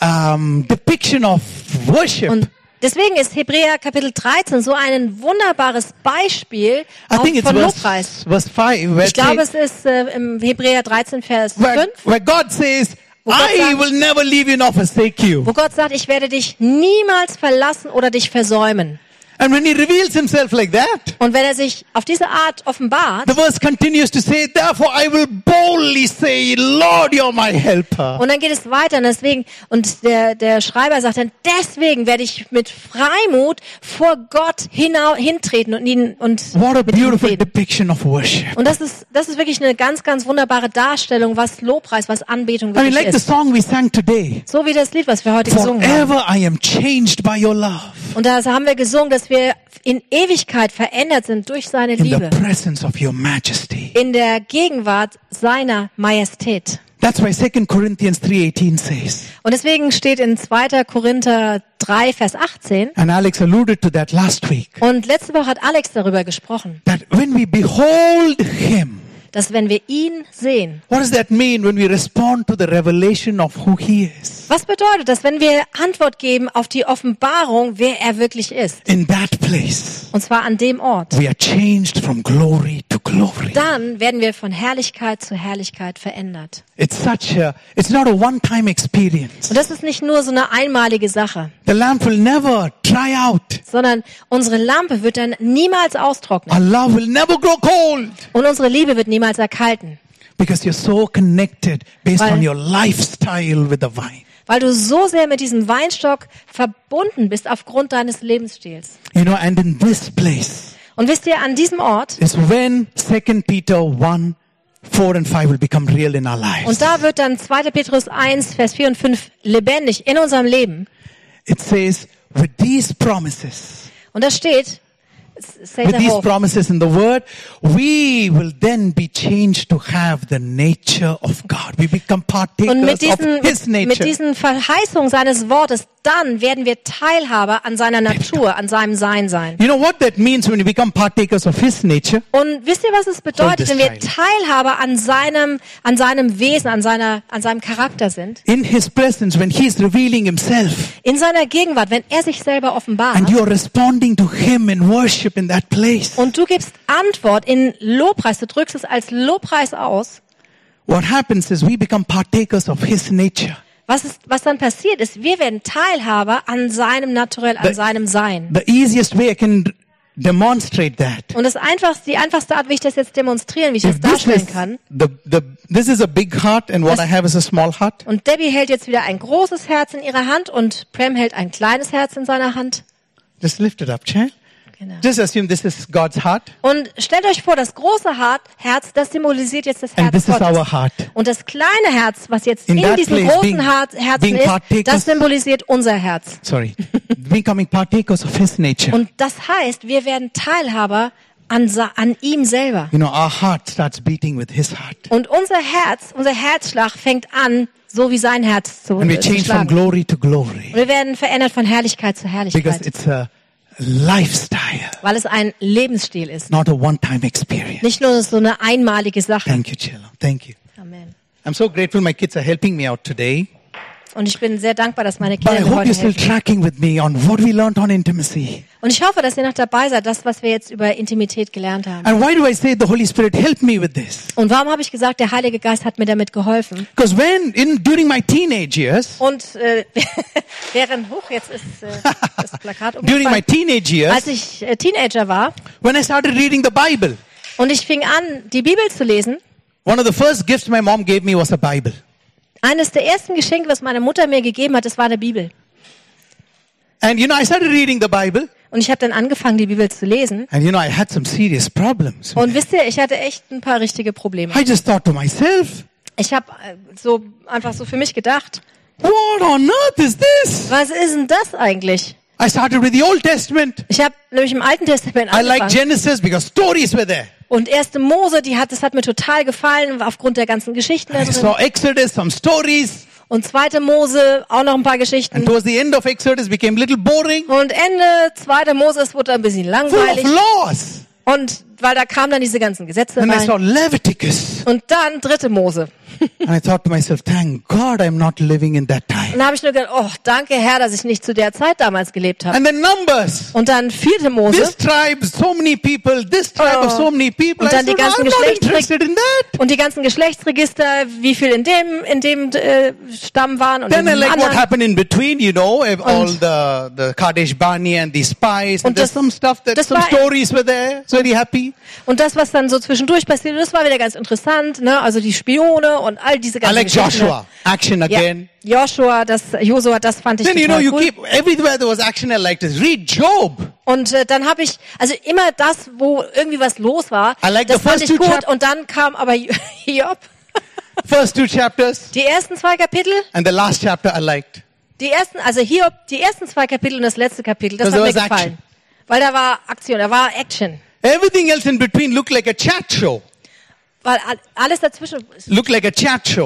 um, depiction of worship. Und deswegen ist Hebräer Kapitel dreizehn so ein wunderbares Beispiel I auch think it's von verse, Lobpreis. verse five, where, Ich glaube, it es ist äh, im Hebräer dreizehn, Vers where, fünf, where God says, Wo Gott I sagt- will never leave you nor forsake you. wo Gott sagt, ich werde dich niemals verlassen oder dich versäumen. And when he reveals himself like that, Und wenn er sich auf diese Art offenbart, the verse continues to say, therefore I will boldly say, Lord, you're my helper. und dann geht es weiter und deswegen, und der, der Schreiber sagt dann, deswegen werde ich mit Freimut vor Gott hinau, hintreten und ihn, und What a mit ihm beautiful reden. depiction of worship. Und das ist, das ist wirklich eine ganz, ganz wunderbare Darstellung, was Lobpreis, was Anbetung I mean, wirklich like the ist. song we sang today. So wie das Lied, was wir heute gesungen haben. Forever I am changed by your love. Und da haben wir gesungen, dass wir in Ewigkeit verändert sind durch seine In the Liebe. presence of your majesty. In der Gegenwart seiner Majestät. That's why Second Corinthians three eighteen says, Und deswegen steht in zweiter Korinther drei, Vers achtzehn, and Alex alluded to that last week, und letzte Woche hat Alex darüber gesprochen, that when we behold him, dass wenn wir ihn sehen, what does that mean when we respond to the revelation of who he is? was bedeutet das, wenn wir Antwort geben auf die Offenbarung, wer er wirklich ist? In that place, Und zwar an dem Ort. we are changed from glory to glory. dann werden wir von Herrlichkeit zu Herrlichkeit verändert. It's such a, it's not a one-time experience. Und das ist nicht nur so eine einmalige Sache, The lamp will never dry out. sondern unsere Lampe wird dann niemals austrocknen Our love will never grow cold. und unsere Liebe wird niemals erkalten, Because you're so connected based Weil- on your lifestyle with the vine. weil du so sehr mit diesem Weinstock verbunden bist aufgrund deines Lebensstils. You know, and in this place Und wisst ihr, an diesem Ort, is when Second Peter one, four and five will become real in our lives. und da wird dann zweiter Petrus eins, Vers vier und fünf lebendig in unserem Leben. It says, with these promises, Und da steht, say with the these whole, promises in the word, we will then be changed to have the nature of God. We become partakers und mit diesen, of His mit, mit nature. diesen Verheißungen seines Wortes, dann werden wir Teilhaber an seiner Natur, an seinem Sein sein. You know what that means when we become partakers of His nature? Und wisst ihr, was es bedeutet, this wenn wir child. Teilhaber an seinem, an seinem Wesen, an seiner, an seinem Charakter sind? In His presence, when He's revealing Himself, In seiner Gegenwart, wenn er sich selber offenbart. and you're responding to Him in worship in that place. Und du gibst Antwort in Lobpreis, du drückst es als Lobpreis aus. What happens is we become partakers of His nature. Was, ist, was dann passiert ist, wir werden Teilhaber an seinem Naturell, an The- seinem Sein. The easiest way I can demonstrate that. Und das einfachste, die einfachste Art, wie ich das jetzt demonstrieren, wie ich If das this darstellen is, kann. the, the, this is a big heart and what Das- I have is a small heart. Und Debbie hält jetzt wieder ein großes Herz in ihrer Hand und Prem hält ein kleines Herz in seiner Hand. Just lift it up, child. Genau. Just assume this is God's heart Und stellt euch vor, das große Hart- Herz, das symbolisiert jetzt das and Herz this is Gottes. our heart. Und das kleine Herz, was jetzt In in, that diesem place, großen being- Hart- Herzen being ist, partakers- das symbolisiert unser Herz. Sorry. Becoming partakers of His nature. Und das heißt, wir werden Teilhaber an, sa- an ihm selber. You know, our heart starts beating with His heart. Und unser Herz, unser Herzschlag fängt an, so wie sein Herz zu, And we äh, zu change from schlagen. glory to glory. Und wir werden verändert von Herrlichkeit zu Because Herrlichkeit, it's a lifestyle, weil es ein Lebensstil ist. not a one-time experience. Nicht nur so eine einmalige Sache. Thank you, Chilla. Thank you. Amen. I'm so grateful my kids are helping me out today. Und ich bin sehr dankbar, dass meine But I Kinder mir hope heute you're still helfen. tracking with me on what we learned on intimacy. Und ich hoffe, dass ihr noch dabei seid, das, was wir jetzt über Intimität gelernt haben. And why do I say the Holy Spirit helped me with this? Und warum habe ich gesagt, der Heilige Geist hat mir damit geholfen? Because when, in, during my teenage years, Und äh, während, hoch, jetzt ist äh, das Plakat during my umgefallen. teenage Als years, ich äh, Teenager war when I started reading the Bible, und ich fing an, die Bibel zu lesen, one of the first gifts my mom gave me was a Bible. eines der ersten Geschenke, was meine Mutter mir gegeben hat, das war eine Bibel. And you know, I started reading the Bible, Und ich habe dann angefangen, die Bibel zu lesen. and you know, I had some serious problems. with Und it. wisst ihr, ich hatte echt ein paar richtige Probleme. I just thought to myself, Ich habe äh, so einfach so für mich gedacht, what on earth is this? was ist denn das eigentlich? I started with the Old Testament. Ich habe nämlich im Alten Testament I like angefangen. Genesis because stories were there. Und erste Mose, die hat, das hat mir total gefallen, aufgrund der ganzen Geschichten da I drin. saw Exodus, some stories. Und zweite Mose, auch noch ein paar And Geschichten. towards the end of Exodus became a little boring, Und Ende zweite Mose, es wurde ein bisschen full of langweilig. laws. Und weil da kamen dann diese ganzen Gesetze And I saw rein. Leviticus. Und dann dritte Mose. And I thought to myself, thank God I'm not living in that time. Und da habe ich nur gedacht, oh, danke Herr, dass ich nicht zu der Zeit damals gelebt habe. And then Numbers. Und dann vierte Mose. This tribe, so many people, this tribe of so many people. Und I dann die said, ganzen I'm not Geschlechtsreg- interested in that. Und die ganzen Geschlechtsregister, wie viel in dem, in dem äh, Stamm waren und Then in I dem like what anderen. happened in between, you know, eh, all Und- the, the Kadesh Barnea and the spies. And Und there's das- some stuff that, das some war- stories were there. So very happy. Und das, was dann so zwischendurch passiert, das war wieder ganz interessant, ne? Also die Spione und all diese I ganzen like Geschichten. Joshua. Action Ja, again. Joshua, das Josua, das fand ich Then, you know, total you cool. keep, everywhere there was action, I liked it. Read Job. Und äh, dann habe ich, also immer das, wo irgendwie was los war, I like das the fand first ich two gut. chap- Und dann kam aber Hiob. First two chapters. Die ersten zwei Kapitel, And the last chapter I liked. die ersten, also Hiob, die ersten zwei Kapitel und das letzte Kapitel, das Because hat mir there was gefallen. Weil da war Aktion, da war Action. Everything else in between looked like a chat show. Weil all- alles dazwischen Looked like a chat show.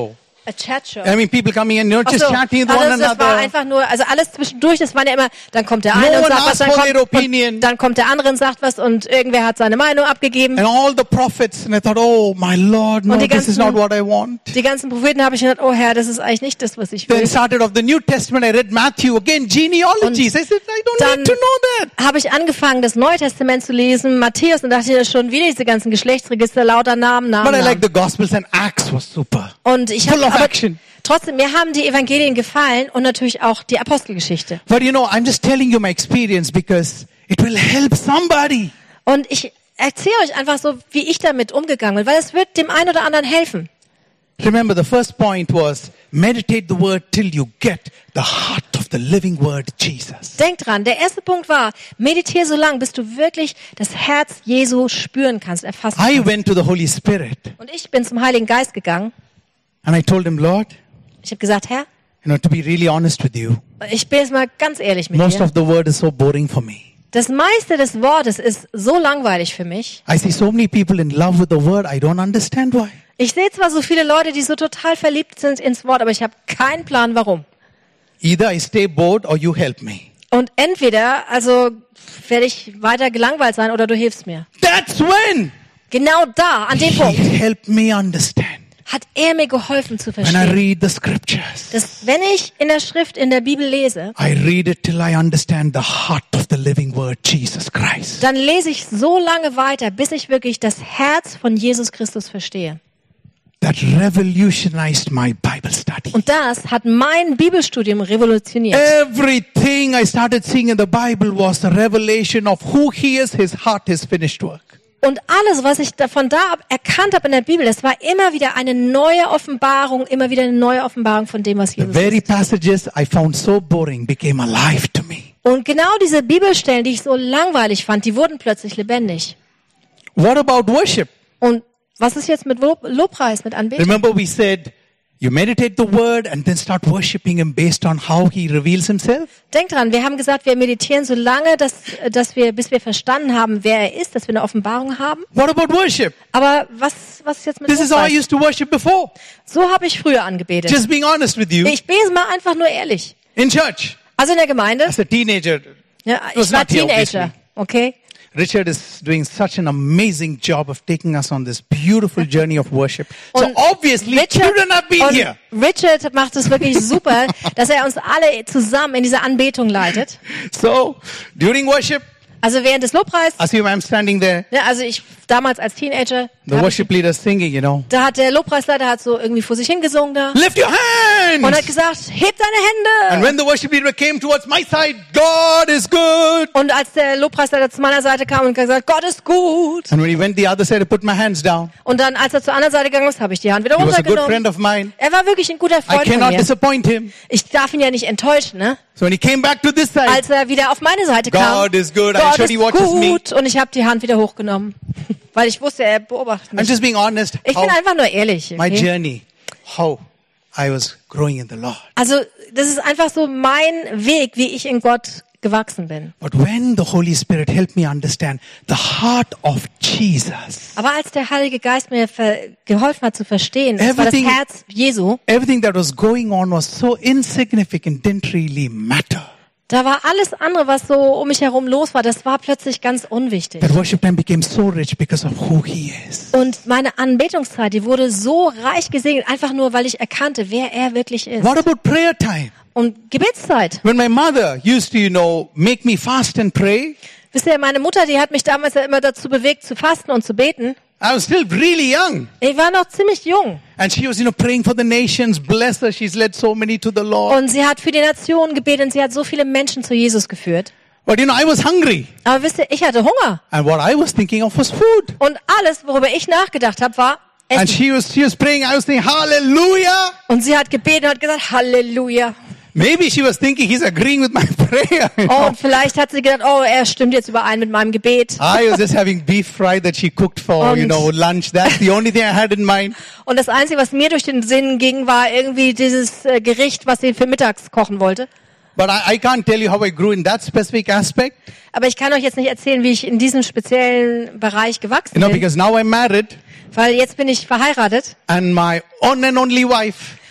A chat show. I mean, people coming in, you know, Ach just so, chatting with also one das war another. einfach nur, also alles zwischendurch, das waren ja immer, dann kommt der No eine und one sagt was, asked dann for their kommt, opinion. und dann kommt der andere und sagt was und irgendwer hat seine Meinung abgegeben. And all the prophets, and I thought, oh my Lord, no, Und die this is not ganzen- what I want. Die ganzen Propheten habe ich gedacht, oh Herr, das ist eigentlich nicht das, was ich Then will. started of the New Testament, I read Matthew, again, genealogies. I said, I don't dann need to know that. habe ich angefangen, das Neue Testament zu lesen, Matthäus, und dachte ich schon wieder diese ganzen Geschlechtsregister, lauter Namen, Namen, But I Namen. like the Gospels, and Acts was super. Und ich Full habe of aber action. trotzdem, mir haben die Evangelien gefallen und natürlich auch die Apostelgeschichte. But you know, I'm just telling you my experience because it will help somebody. Und ich erzähle euch einfach so, wie ich damit umgegangen bin, weil es wird dem einen oder anderen helfen. Remember, the first point was meditate the word till you get the heart of the living word, Jesus. Denk dran, der erste Punkt war, meditiere so lange, bis du wirklich das Herz Jesu spüren kannst, erfassen I kannst. went to the Holy Spirit Und ich bin zum Heiligen Geist gegangen. and I told him, Lord, Ich habe gesagt, Herr, you know, to be really honest with you, ich bin jetzt mal ganz ehrlich mit most dir. of the word is so boring for me. Das meiste des Wortes ist so langweilig für mich. I see so many people in love with the word, I don't understand why. Ich sehe zwar so viele Leute, die so total verliebt sind ins Wort, aber ich habe keinen Plan, warum. Either I stay bored or you help me. Und entweder, also werde ich weiter gelangweilt sein oder du hilfst mir. That's when Genau da, an dem he Punkt, helped me understand. hat er mir geholfen zu When I verstehen, read the scriptures, dass wenn ich in der Schrift, in der Bibel lese, I read it till I understand the heart of the living word, Jesus Christ. dann lese ich so lange weiter, bis ich wirklich das Herz von Jesus Christus verstehe. That revolutionized my Bible study. Und das hat mein Bibelstudium revolutioniert. Everything I started seeing in the Bible was a revelation of who he is, his heart, his finished work. Und alles, was ich davon da ab- erkannt habe in der Bibel, das war immer wieder eine neue Offenbarung, immer wieder eine neue Offenbarung von dem, was The Jesus very ist. passages I found so boring became alive to me. Und genau diese Bibelstellen, die ich so langweilig fand, die wurden plötzlich lebendig. What about worship? Und was ist jetzt mit Lob Lobpreis, mit Anbetung? Remember we said, you meditate the word and then start worshiping him based on how he reveals himself. Denkt dran, wir haben gesagt, wir meditieren so lange, dass, dass wir, bis wir verstanden haben, wer er ist, dass wir eine Offenbarung haben. What about worship? Aber was, was ist jetzt mit This is how I Lobpreis? used to worship before. So habe ich früher angebetet. Just being honest with you. Ich bin mal einfach nur ehrlich. In church, Also in der Gemeinde, as a teenager, ja, was ich war not here, Teenager, okay? Richard is doing such an amazing job of taking us on this beautiful journey of worship. So Und obviously, children have been und here. Richard macht es wirklich super, dass er uns alle zusammen in diese Anbetung leitet. So during worship, Also während des Lobpreis, assume I'm standing there, ja, also ich damals als Teenager, the da, hab ich, worship leader is singing, you know, da hat der Lobpreisleiter hat so irgendwie vor sich hingesungen da lift your und hat hands. gesagt, heb deine And Hände. when the worship leader came towards my side, God is good. Und als der Lobpreisleiter zu meiner Seite kam und gesagt, Gott ist gut. And when he went the other side, I put my hands down. Und dann, als er zur anderen Seite gegangen ist, habe ich die Hand wieder He was a good runtergenommen. friend of mine. Er war wirklich ein guter I Freund von cannot mir. disappoint him. Ich darf ihn ja nicht enttäuschen, ne? So when he came back to this side, Als er wieder auf meine Seite kam, God is good. I'm Gott sure ist he watches me. gut, und ich habe die Hand wieder hochgenommen, weil ich wusste, er beobachtet I'm mich. just being honest. Ich How bin einfach nur ehrlich. my Okay? journey, how I was growing in the Lord. Also das ist einfach so mein Weg, wie ich in Gott gewachsen bin. But when the Holy Spirit helped me understand the heart of Jesus, Aber als der Heilige Geist mir ver geholfen hat zu verstehen, das war das Everything- Herz Jesu, everything that was going on was so insignificant, didn't really matter. da war alles andere, was so um mich herum los war, das war plötzlich ganz unwichtig. That worship time became so rich because of who He is. Und meine Anbetungszeit, die wurde so reich gesegnet, einfach nur, weil ich erkannte, wer er wirklich ist. What about prayer time? Und Gebetszeit. When my mother used to, you know, make me fast and pray, Wisst ihr, meine Mutter, die hat mich damals ja immer dazu bewegt, zu fasten und zu beten. I was still really young. Ich war noch ziemlich jung. And she was, you know, praying for the nations. Bless her. She's led so many to the Lord. Und sie hat für die Nationen gebetet und sie hat so viele Menschen zu Jesus geführt. But, you know, I was hungry. Aber wisst ihr, ich hatte Hunger. And what I was thinking of was food. Und alles, worüber ich nachgedacht habe, war And Essen. she was, she was praying. I was thinking, hallelujah. Und sie hat gebetet und hat gesagt, Halleluja. Maybe she was thinking he's agreeing with my prayer. You Oh, know? und vielleicht hat sie gedacht, oh, er stimmt jetzt überein mit meinem Gebet. I was just having beef fry that she cooked for, you Und- know, lunch. That's the only thing I had in mind. Und das Einzige, was mir durch den Sinn ging, war irgendwie dieses äh, Gericht, was sie für mittags kochen wollte. But I, I can't tell you how I grew in that specific aspect. Aber ich kann euch jetzt nicht erzählen, wie ich in diesem speziellen Bereich gewachsen You know, bin. because now I'm married Weil jetzt bin ich verheiratet. and my one and only wife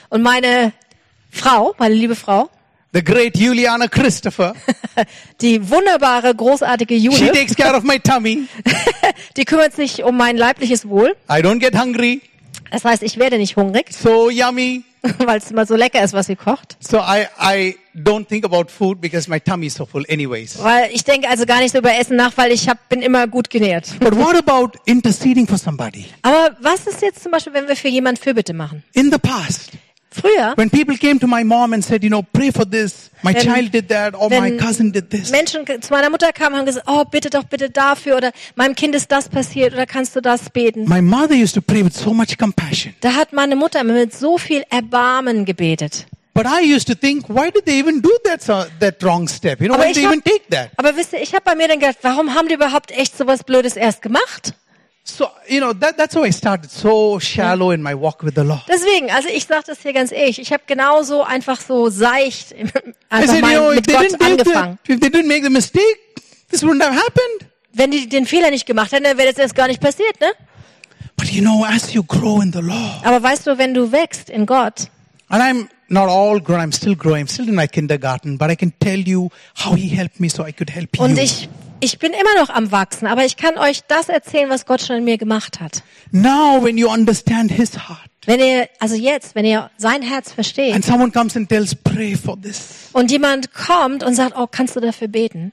Und meine Frau, meine liebe Frau, the great Juliana Christopher, die wunderbare, großartige she Jule, takes care of my tummy. die kümmert sich um mein leibliches Wohl. I don't get hungry. Das heißt, ich werde nicht hungrig, So yummy. weil es immer so lecker ist, was sie kocht. So I, I don't think about food because my tummy is so full anyways. Weil ich denke also gar nicht so über Essen nach, weil ich hab, bin immer gut genährt. But what about interceding for somebody? Aber was ist jetzt zum Beispiel, wenn wir für jemanden Fürbitte machen? In the past, Früher, when people came to my mom and said, you know, pray for this, my Wenn- child did that, or my wenn cousin did this. Menschen zu meiner Mutter kamen und haben gesagt, oh, bitte doch bitte dafür oder meinem Kind ist das passiert oder kannst du das beten? My mother used to pray with so much compassion. Da hat meine Mutter immer mit so viel Erbarmen gebetet. But I used to think, why did they even do that, so, that wrong step? You know, Aber why did ich they hab- even take that? Aber wisst ihr, ich habe bei mir dann gedacht, warum haben die überhaupt echt sowas Blödes erst gemacht? So, you know, that, that's how I started, so shallow in my walk with the Lord. Deswegen, also ich sage das hier ganz ehrlich, ich habe genauso einfach so seicht I einfach said, you know, mal if mit they, Gott didn't make angefangen. the, if they didn't make the mistake, this wouldn't have happened. Wenn die den Fehler nicht gemacht hätten, dann wäre das erst gar nicht passiert, ne? But you know, as you grow in the Lord, Aber weißt du, wenn du wächst in Gott, and I'm not all grown, I'm still growing, I'm still in my kindergarten, but I can tell you how He helped me so I could help und you. ich ich bin immer noch am Wachsen, aber ich kann euch das erzählen, was Gott schon in mir gemacht hat. Now, when you understand His heart, Wenn ihr, also jetzt, wenn ihr sein Herz versteht and someone comes and tells, pray for this, und jemand kommt und sagt, oh, kannst du dafür beten?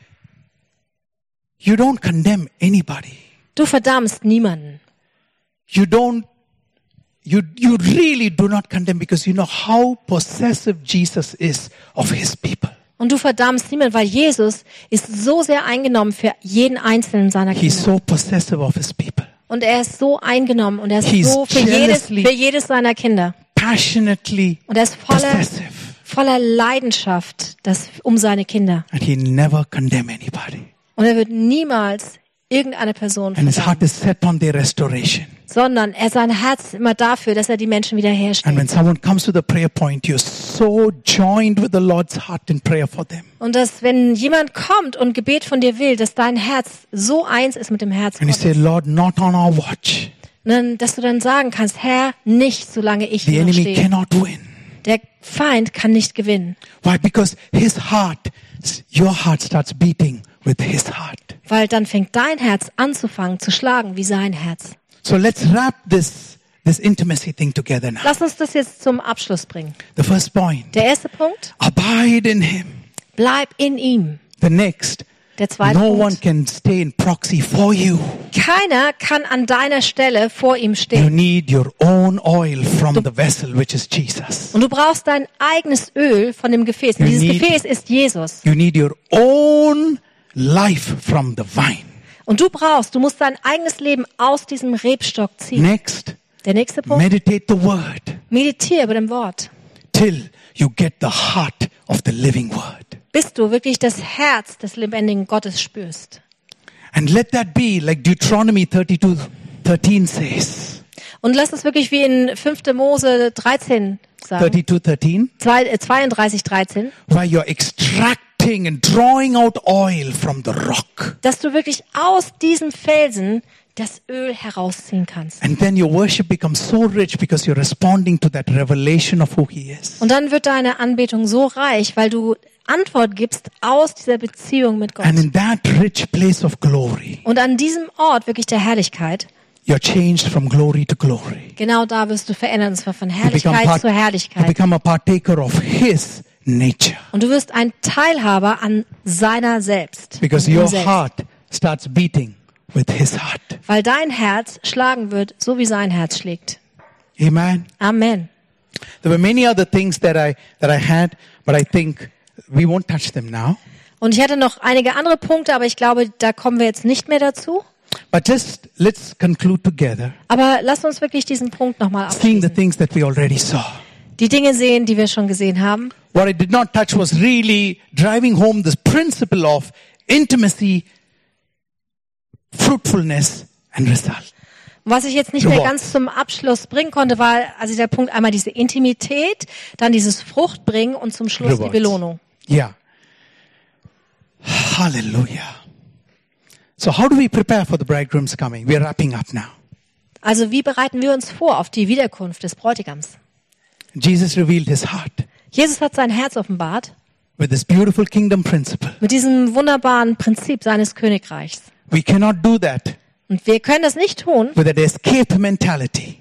you don't condemn anybody. Du verdammst niemanden. You don't, you, you really do not condemn because you know how possessive Jesus is of His people. Und du verdammst niemanden, weil Jesus ist so sehr eingenommen für jeden einzelnen seiner He's Kinder. so possessive of His people. Und er ist so eingenommen und er ist He's so für jedes, jealously- für jedes seiner Kinder. Passionately Und er ist voller, possessive. voller Leidenschaft das, um seine Kinder. And He never condemn anybody. Und er wird niemals irgendeine Person And His verdammen, heart is set on their restoration. sondern er, sein Herz ist immer dafür, dass er die Menschen And wiederherstellt. when someone comes to the prayer point, you're so joined with the Lord's heart in prayer for them. Und dass, wenn jemand kommt und Gebet von dir will, dass dein Herz so eins ist mit dem Herz And you Gottes. say, Lord, not on our watch. Und dann, dass du dann sagen kannst, Herr, nicht, solange ich The hier noch enemy stehe. cannot win. Der Feind kann nicht gewinnen, Why? Because his heart, your heart starts beating with his heart. weil dann fängt dein Herz anzufangen zu schlagen wie sein Herz. So let's wrap this, this intimacy thing together now. Lass uns das jetzt zum Abschluss bringen. The first point, Der erste Punkt, abide in him. bleib in ihm. The next, Der zweite no one Punkt, can stay in proxy for you. keiner kann an deiner Stelle vor ihm You stehen. need your own oil from the vessel, which is Jesus. Und du brauchst dein eigenes Öl von dem Gefäß. Und You dieses need- Gefäß ist Jesus. You need your own life from the vine. Und du brauchst, du musst dein eigenes Leben aus diesem Rebstock ziehen. Next, Der nächste Punkt, meditate the word meditiere über dem Wort, till you get the heart of the living word. bis du wirklich das Herz des lebendigen Gottes spürst. And let that be like Deuteronomy thirty-two thirteen says. Und lass es wirklich wie in fünfte Mose dreizehn sagen. thirty-two thirteen, Zwei- äh, zweiunddreißig dreizehn. where you're extracting and drawing out oil from the rock. Dass du wirklich aus diesem Felsen das Öl herausziehen kannst. And then your worship becomes so rich because you're responding to that revelation of who he is. Und dann wird deine Anbetung so reich, weil du Antwort gibst aus dieser Beziehung mit Gott. And in that rich place of glory, Und an diesem Ort wirklich der Herrlichkeit, you're changed from glory to glory. genau da wirst du verändern, und zwar von You become, Herrlichkeit part, zu you Herrlichkeit. become a partaker of his nature. Und du wirst ein Teilhaber an seiner selbst. Because an ihm your selbst. heart starts beating with his heart. Weil dein Herz schlagen wird, so wie sein Herz schlägt. Amen. Amen. There were many other things that I, that I had, but I think we won't touch them now. Und ich hatte noch einige andere Punkte, aber ich glaube, da kommen wir jetzt nicht mehr dazu. But just let's conclude together, Aber lass uns wirklich diesen Punkt nochmal seeing the abschließen. things that we already saw. Die Dinge sehen, die wir schon gesehen haben. What I did not touch was really driving home this principle of intimacy, fruitfulness, and result. Was ich jetzt nicht mehr Rewards. ganz zum Abschluss bringen konnte, war also der Punkt einmal diese Intimität, dann dieses Fruchtbringen und zum Schluss die Rewards. Belohnung. Yeah. Hallelujah. So how do we prepare for the bridegroom's coming? We are wrapping up now. Also wie bereiten wir uns vor auf die Wiederkunft des Bräutigams? Jesus revealed his heart Jesus hat sein Herz offenbart with this beautiful kingdom principle. mit diesem wunderbaren Prinzip seines Königreichs. We cannot do that Und wir können das nicht tun with an escape mentality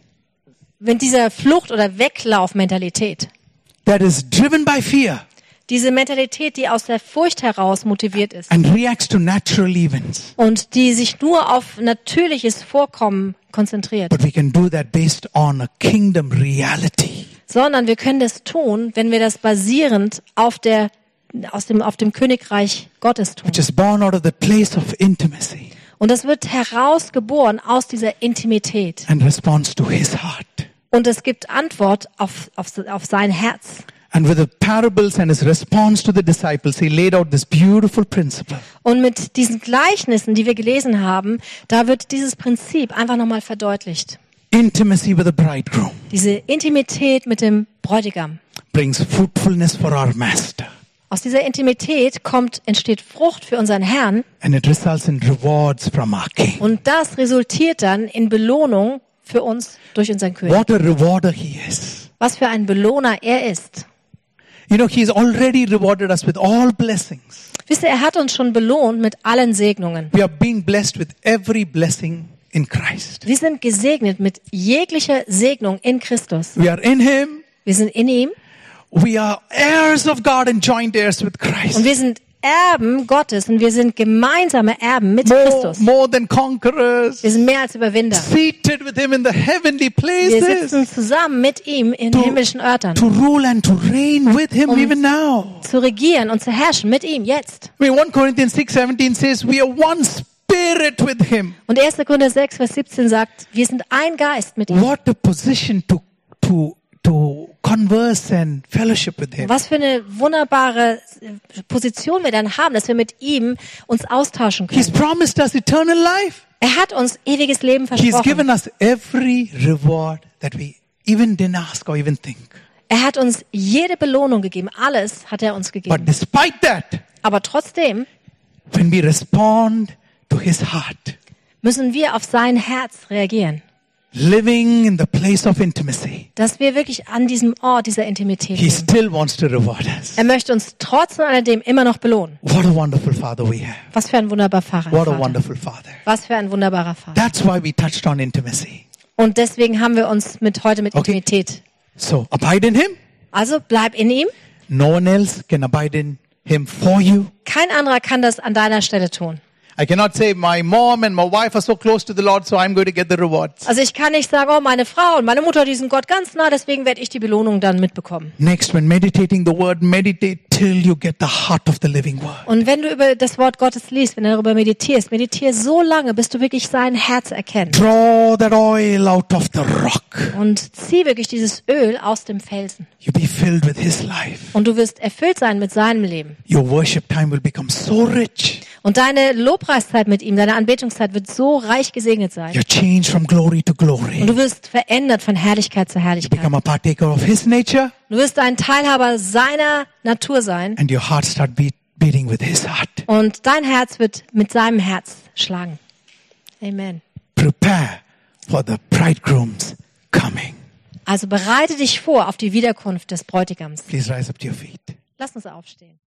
mit dieser Flucht- oder Weglaufmentalität. that is driven by fear Diese Mentalität, die aus der Furcht heraus motiviert ist and reacts to natural events. und die sich nur auf natürliches Vorkommen konzentriert. But we can do that based on a kingdom reality. Sondern wir können das tun, wenn wir das basierend auf der aus dem auf dem Königreich Gottes tun. Which is born out of the place of intimacy Und das wird herausgeboren aus dieser Intimität. and responds to his heart. Und es gibt Antwort auf, auf, auf sein Herz. And with the parables and his response to the disciples, he laid out this beautiful principle. Und mit diesen Gleichnissen, die wir gelesen haben, da wird dieses Prinzip einfach nochmal verdeutlicht. Intimacy with the bridegroom Diese Intimität mit dem Bräutigam. brings fruitfulness for our master. Aus dieser Intimität kommt, entsteht Frucht für unseren Herrn. And it results in rewards from our king. Und das resultiert dann in Belohnung für uns durch unseren König. What a rewarder he is. Was für ein Belohner er ist. You know, he's already rewarded us with all blessings. Wisst ihr, er hat uns schon belohnt mit allen Segnungen. We are being blessed with every blessing in Christ. Wir sind gesegnet mit jeglicher Segnung in Christus. We are in him. Wir sind in ihm We are heirs of God and joint heirs with und Christ. wir sind Erben Gottes und wir sind gemeinsame Erben mit More, Christus. more than conquerors. Wir sind mehr als Überwinder. Seated with him in the heavenly Wir sitzen places. zusammen mit ihm in To- himmlischen Örtern, To rule and to reign with him Um- even now. zu regieren und zu herrschen mit ihm jetzt. I mean, First Corinthians six seventeen says we are one spirit with him. Und erster Korinther sechs, Vers siebzehn sagt, wir sind ein Geist mit ihm. What a position to, to, to converse and fellowship with him. Was für eine wunderbare Position wir dann haben, dass wir mit ihm uns austauschen He's können. promised us eternal life. Er hat uns ewiges Leben He's versprochen. given us every reward that we even didn't ask or even think. Er hat uns jede Belohnung gegeben. Alles hat er uns But gegeben. despite that, Aber trotzdem when we respond to his heart, müssen wir auf sein Herz reagieren. living in the place of intimacy, Dass wir wirklich an diesem Ort dieser Intimität he leben. still wants to reward us. Er möchte uns trotz alledem immer noch belohnen. What a wonderful Father we have. Was für ein wunderbarer Vater. What a wonderful Father. Was für ein wunderbarer Vater. That's why we touched on intimacy. Und deswegen haben wir uns mit heute mit Okay. Intimität. So abide in him. Also bleib in ihm. No one else can abide in him for you. Kein anderer kann das an deiner Stelle tun. I cannot say my mom and my wife are so close to the Lord, so I'm going to get the rewards. Also ich kann nicht sagen, oh, meine Frau und meine Mutter, die sind Gott ganz nah, deswegen werde ich die Belohnung dann mitbekommen. Next, when meditating the word, meditate till you get the heart of the living word. Und wenn du über das Wort Gottes liest, wenn du darüber meditierst, meditiere so lange, bis du wirklich sein Herz erkennst. Draw that oil out of the rock. Und zieh wirklich dieses Öl aus dem Felsen. You'll be filled with his life. Und du wirst erfüllt sein mit seinem Leben. Your worship time will become so rich. Und deine Lobpreiszeit mit ihm, deine Anbetungszeit wird so reich gesegnet sein. You're changed from glory to glory. Und du wirst verändert von Herrlichkeit zu Herrlichkeit. Become a partaker of his nature, Du wirst ein Teilhaber seiner Natur sein. and your heart start beat, beating with his heart. Und dein Herz wird mit seinem Herz schlagen. Amen. Prepare for the bridegroom's coming. Also bereite dich vor auf die Wiederkunft des Bräutigams. Please rise up to your feet. Lass uns aufstehen.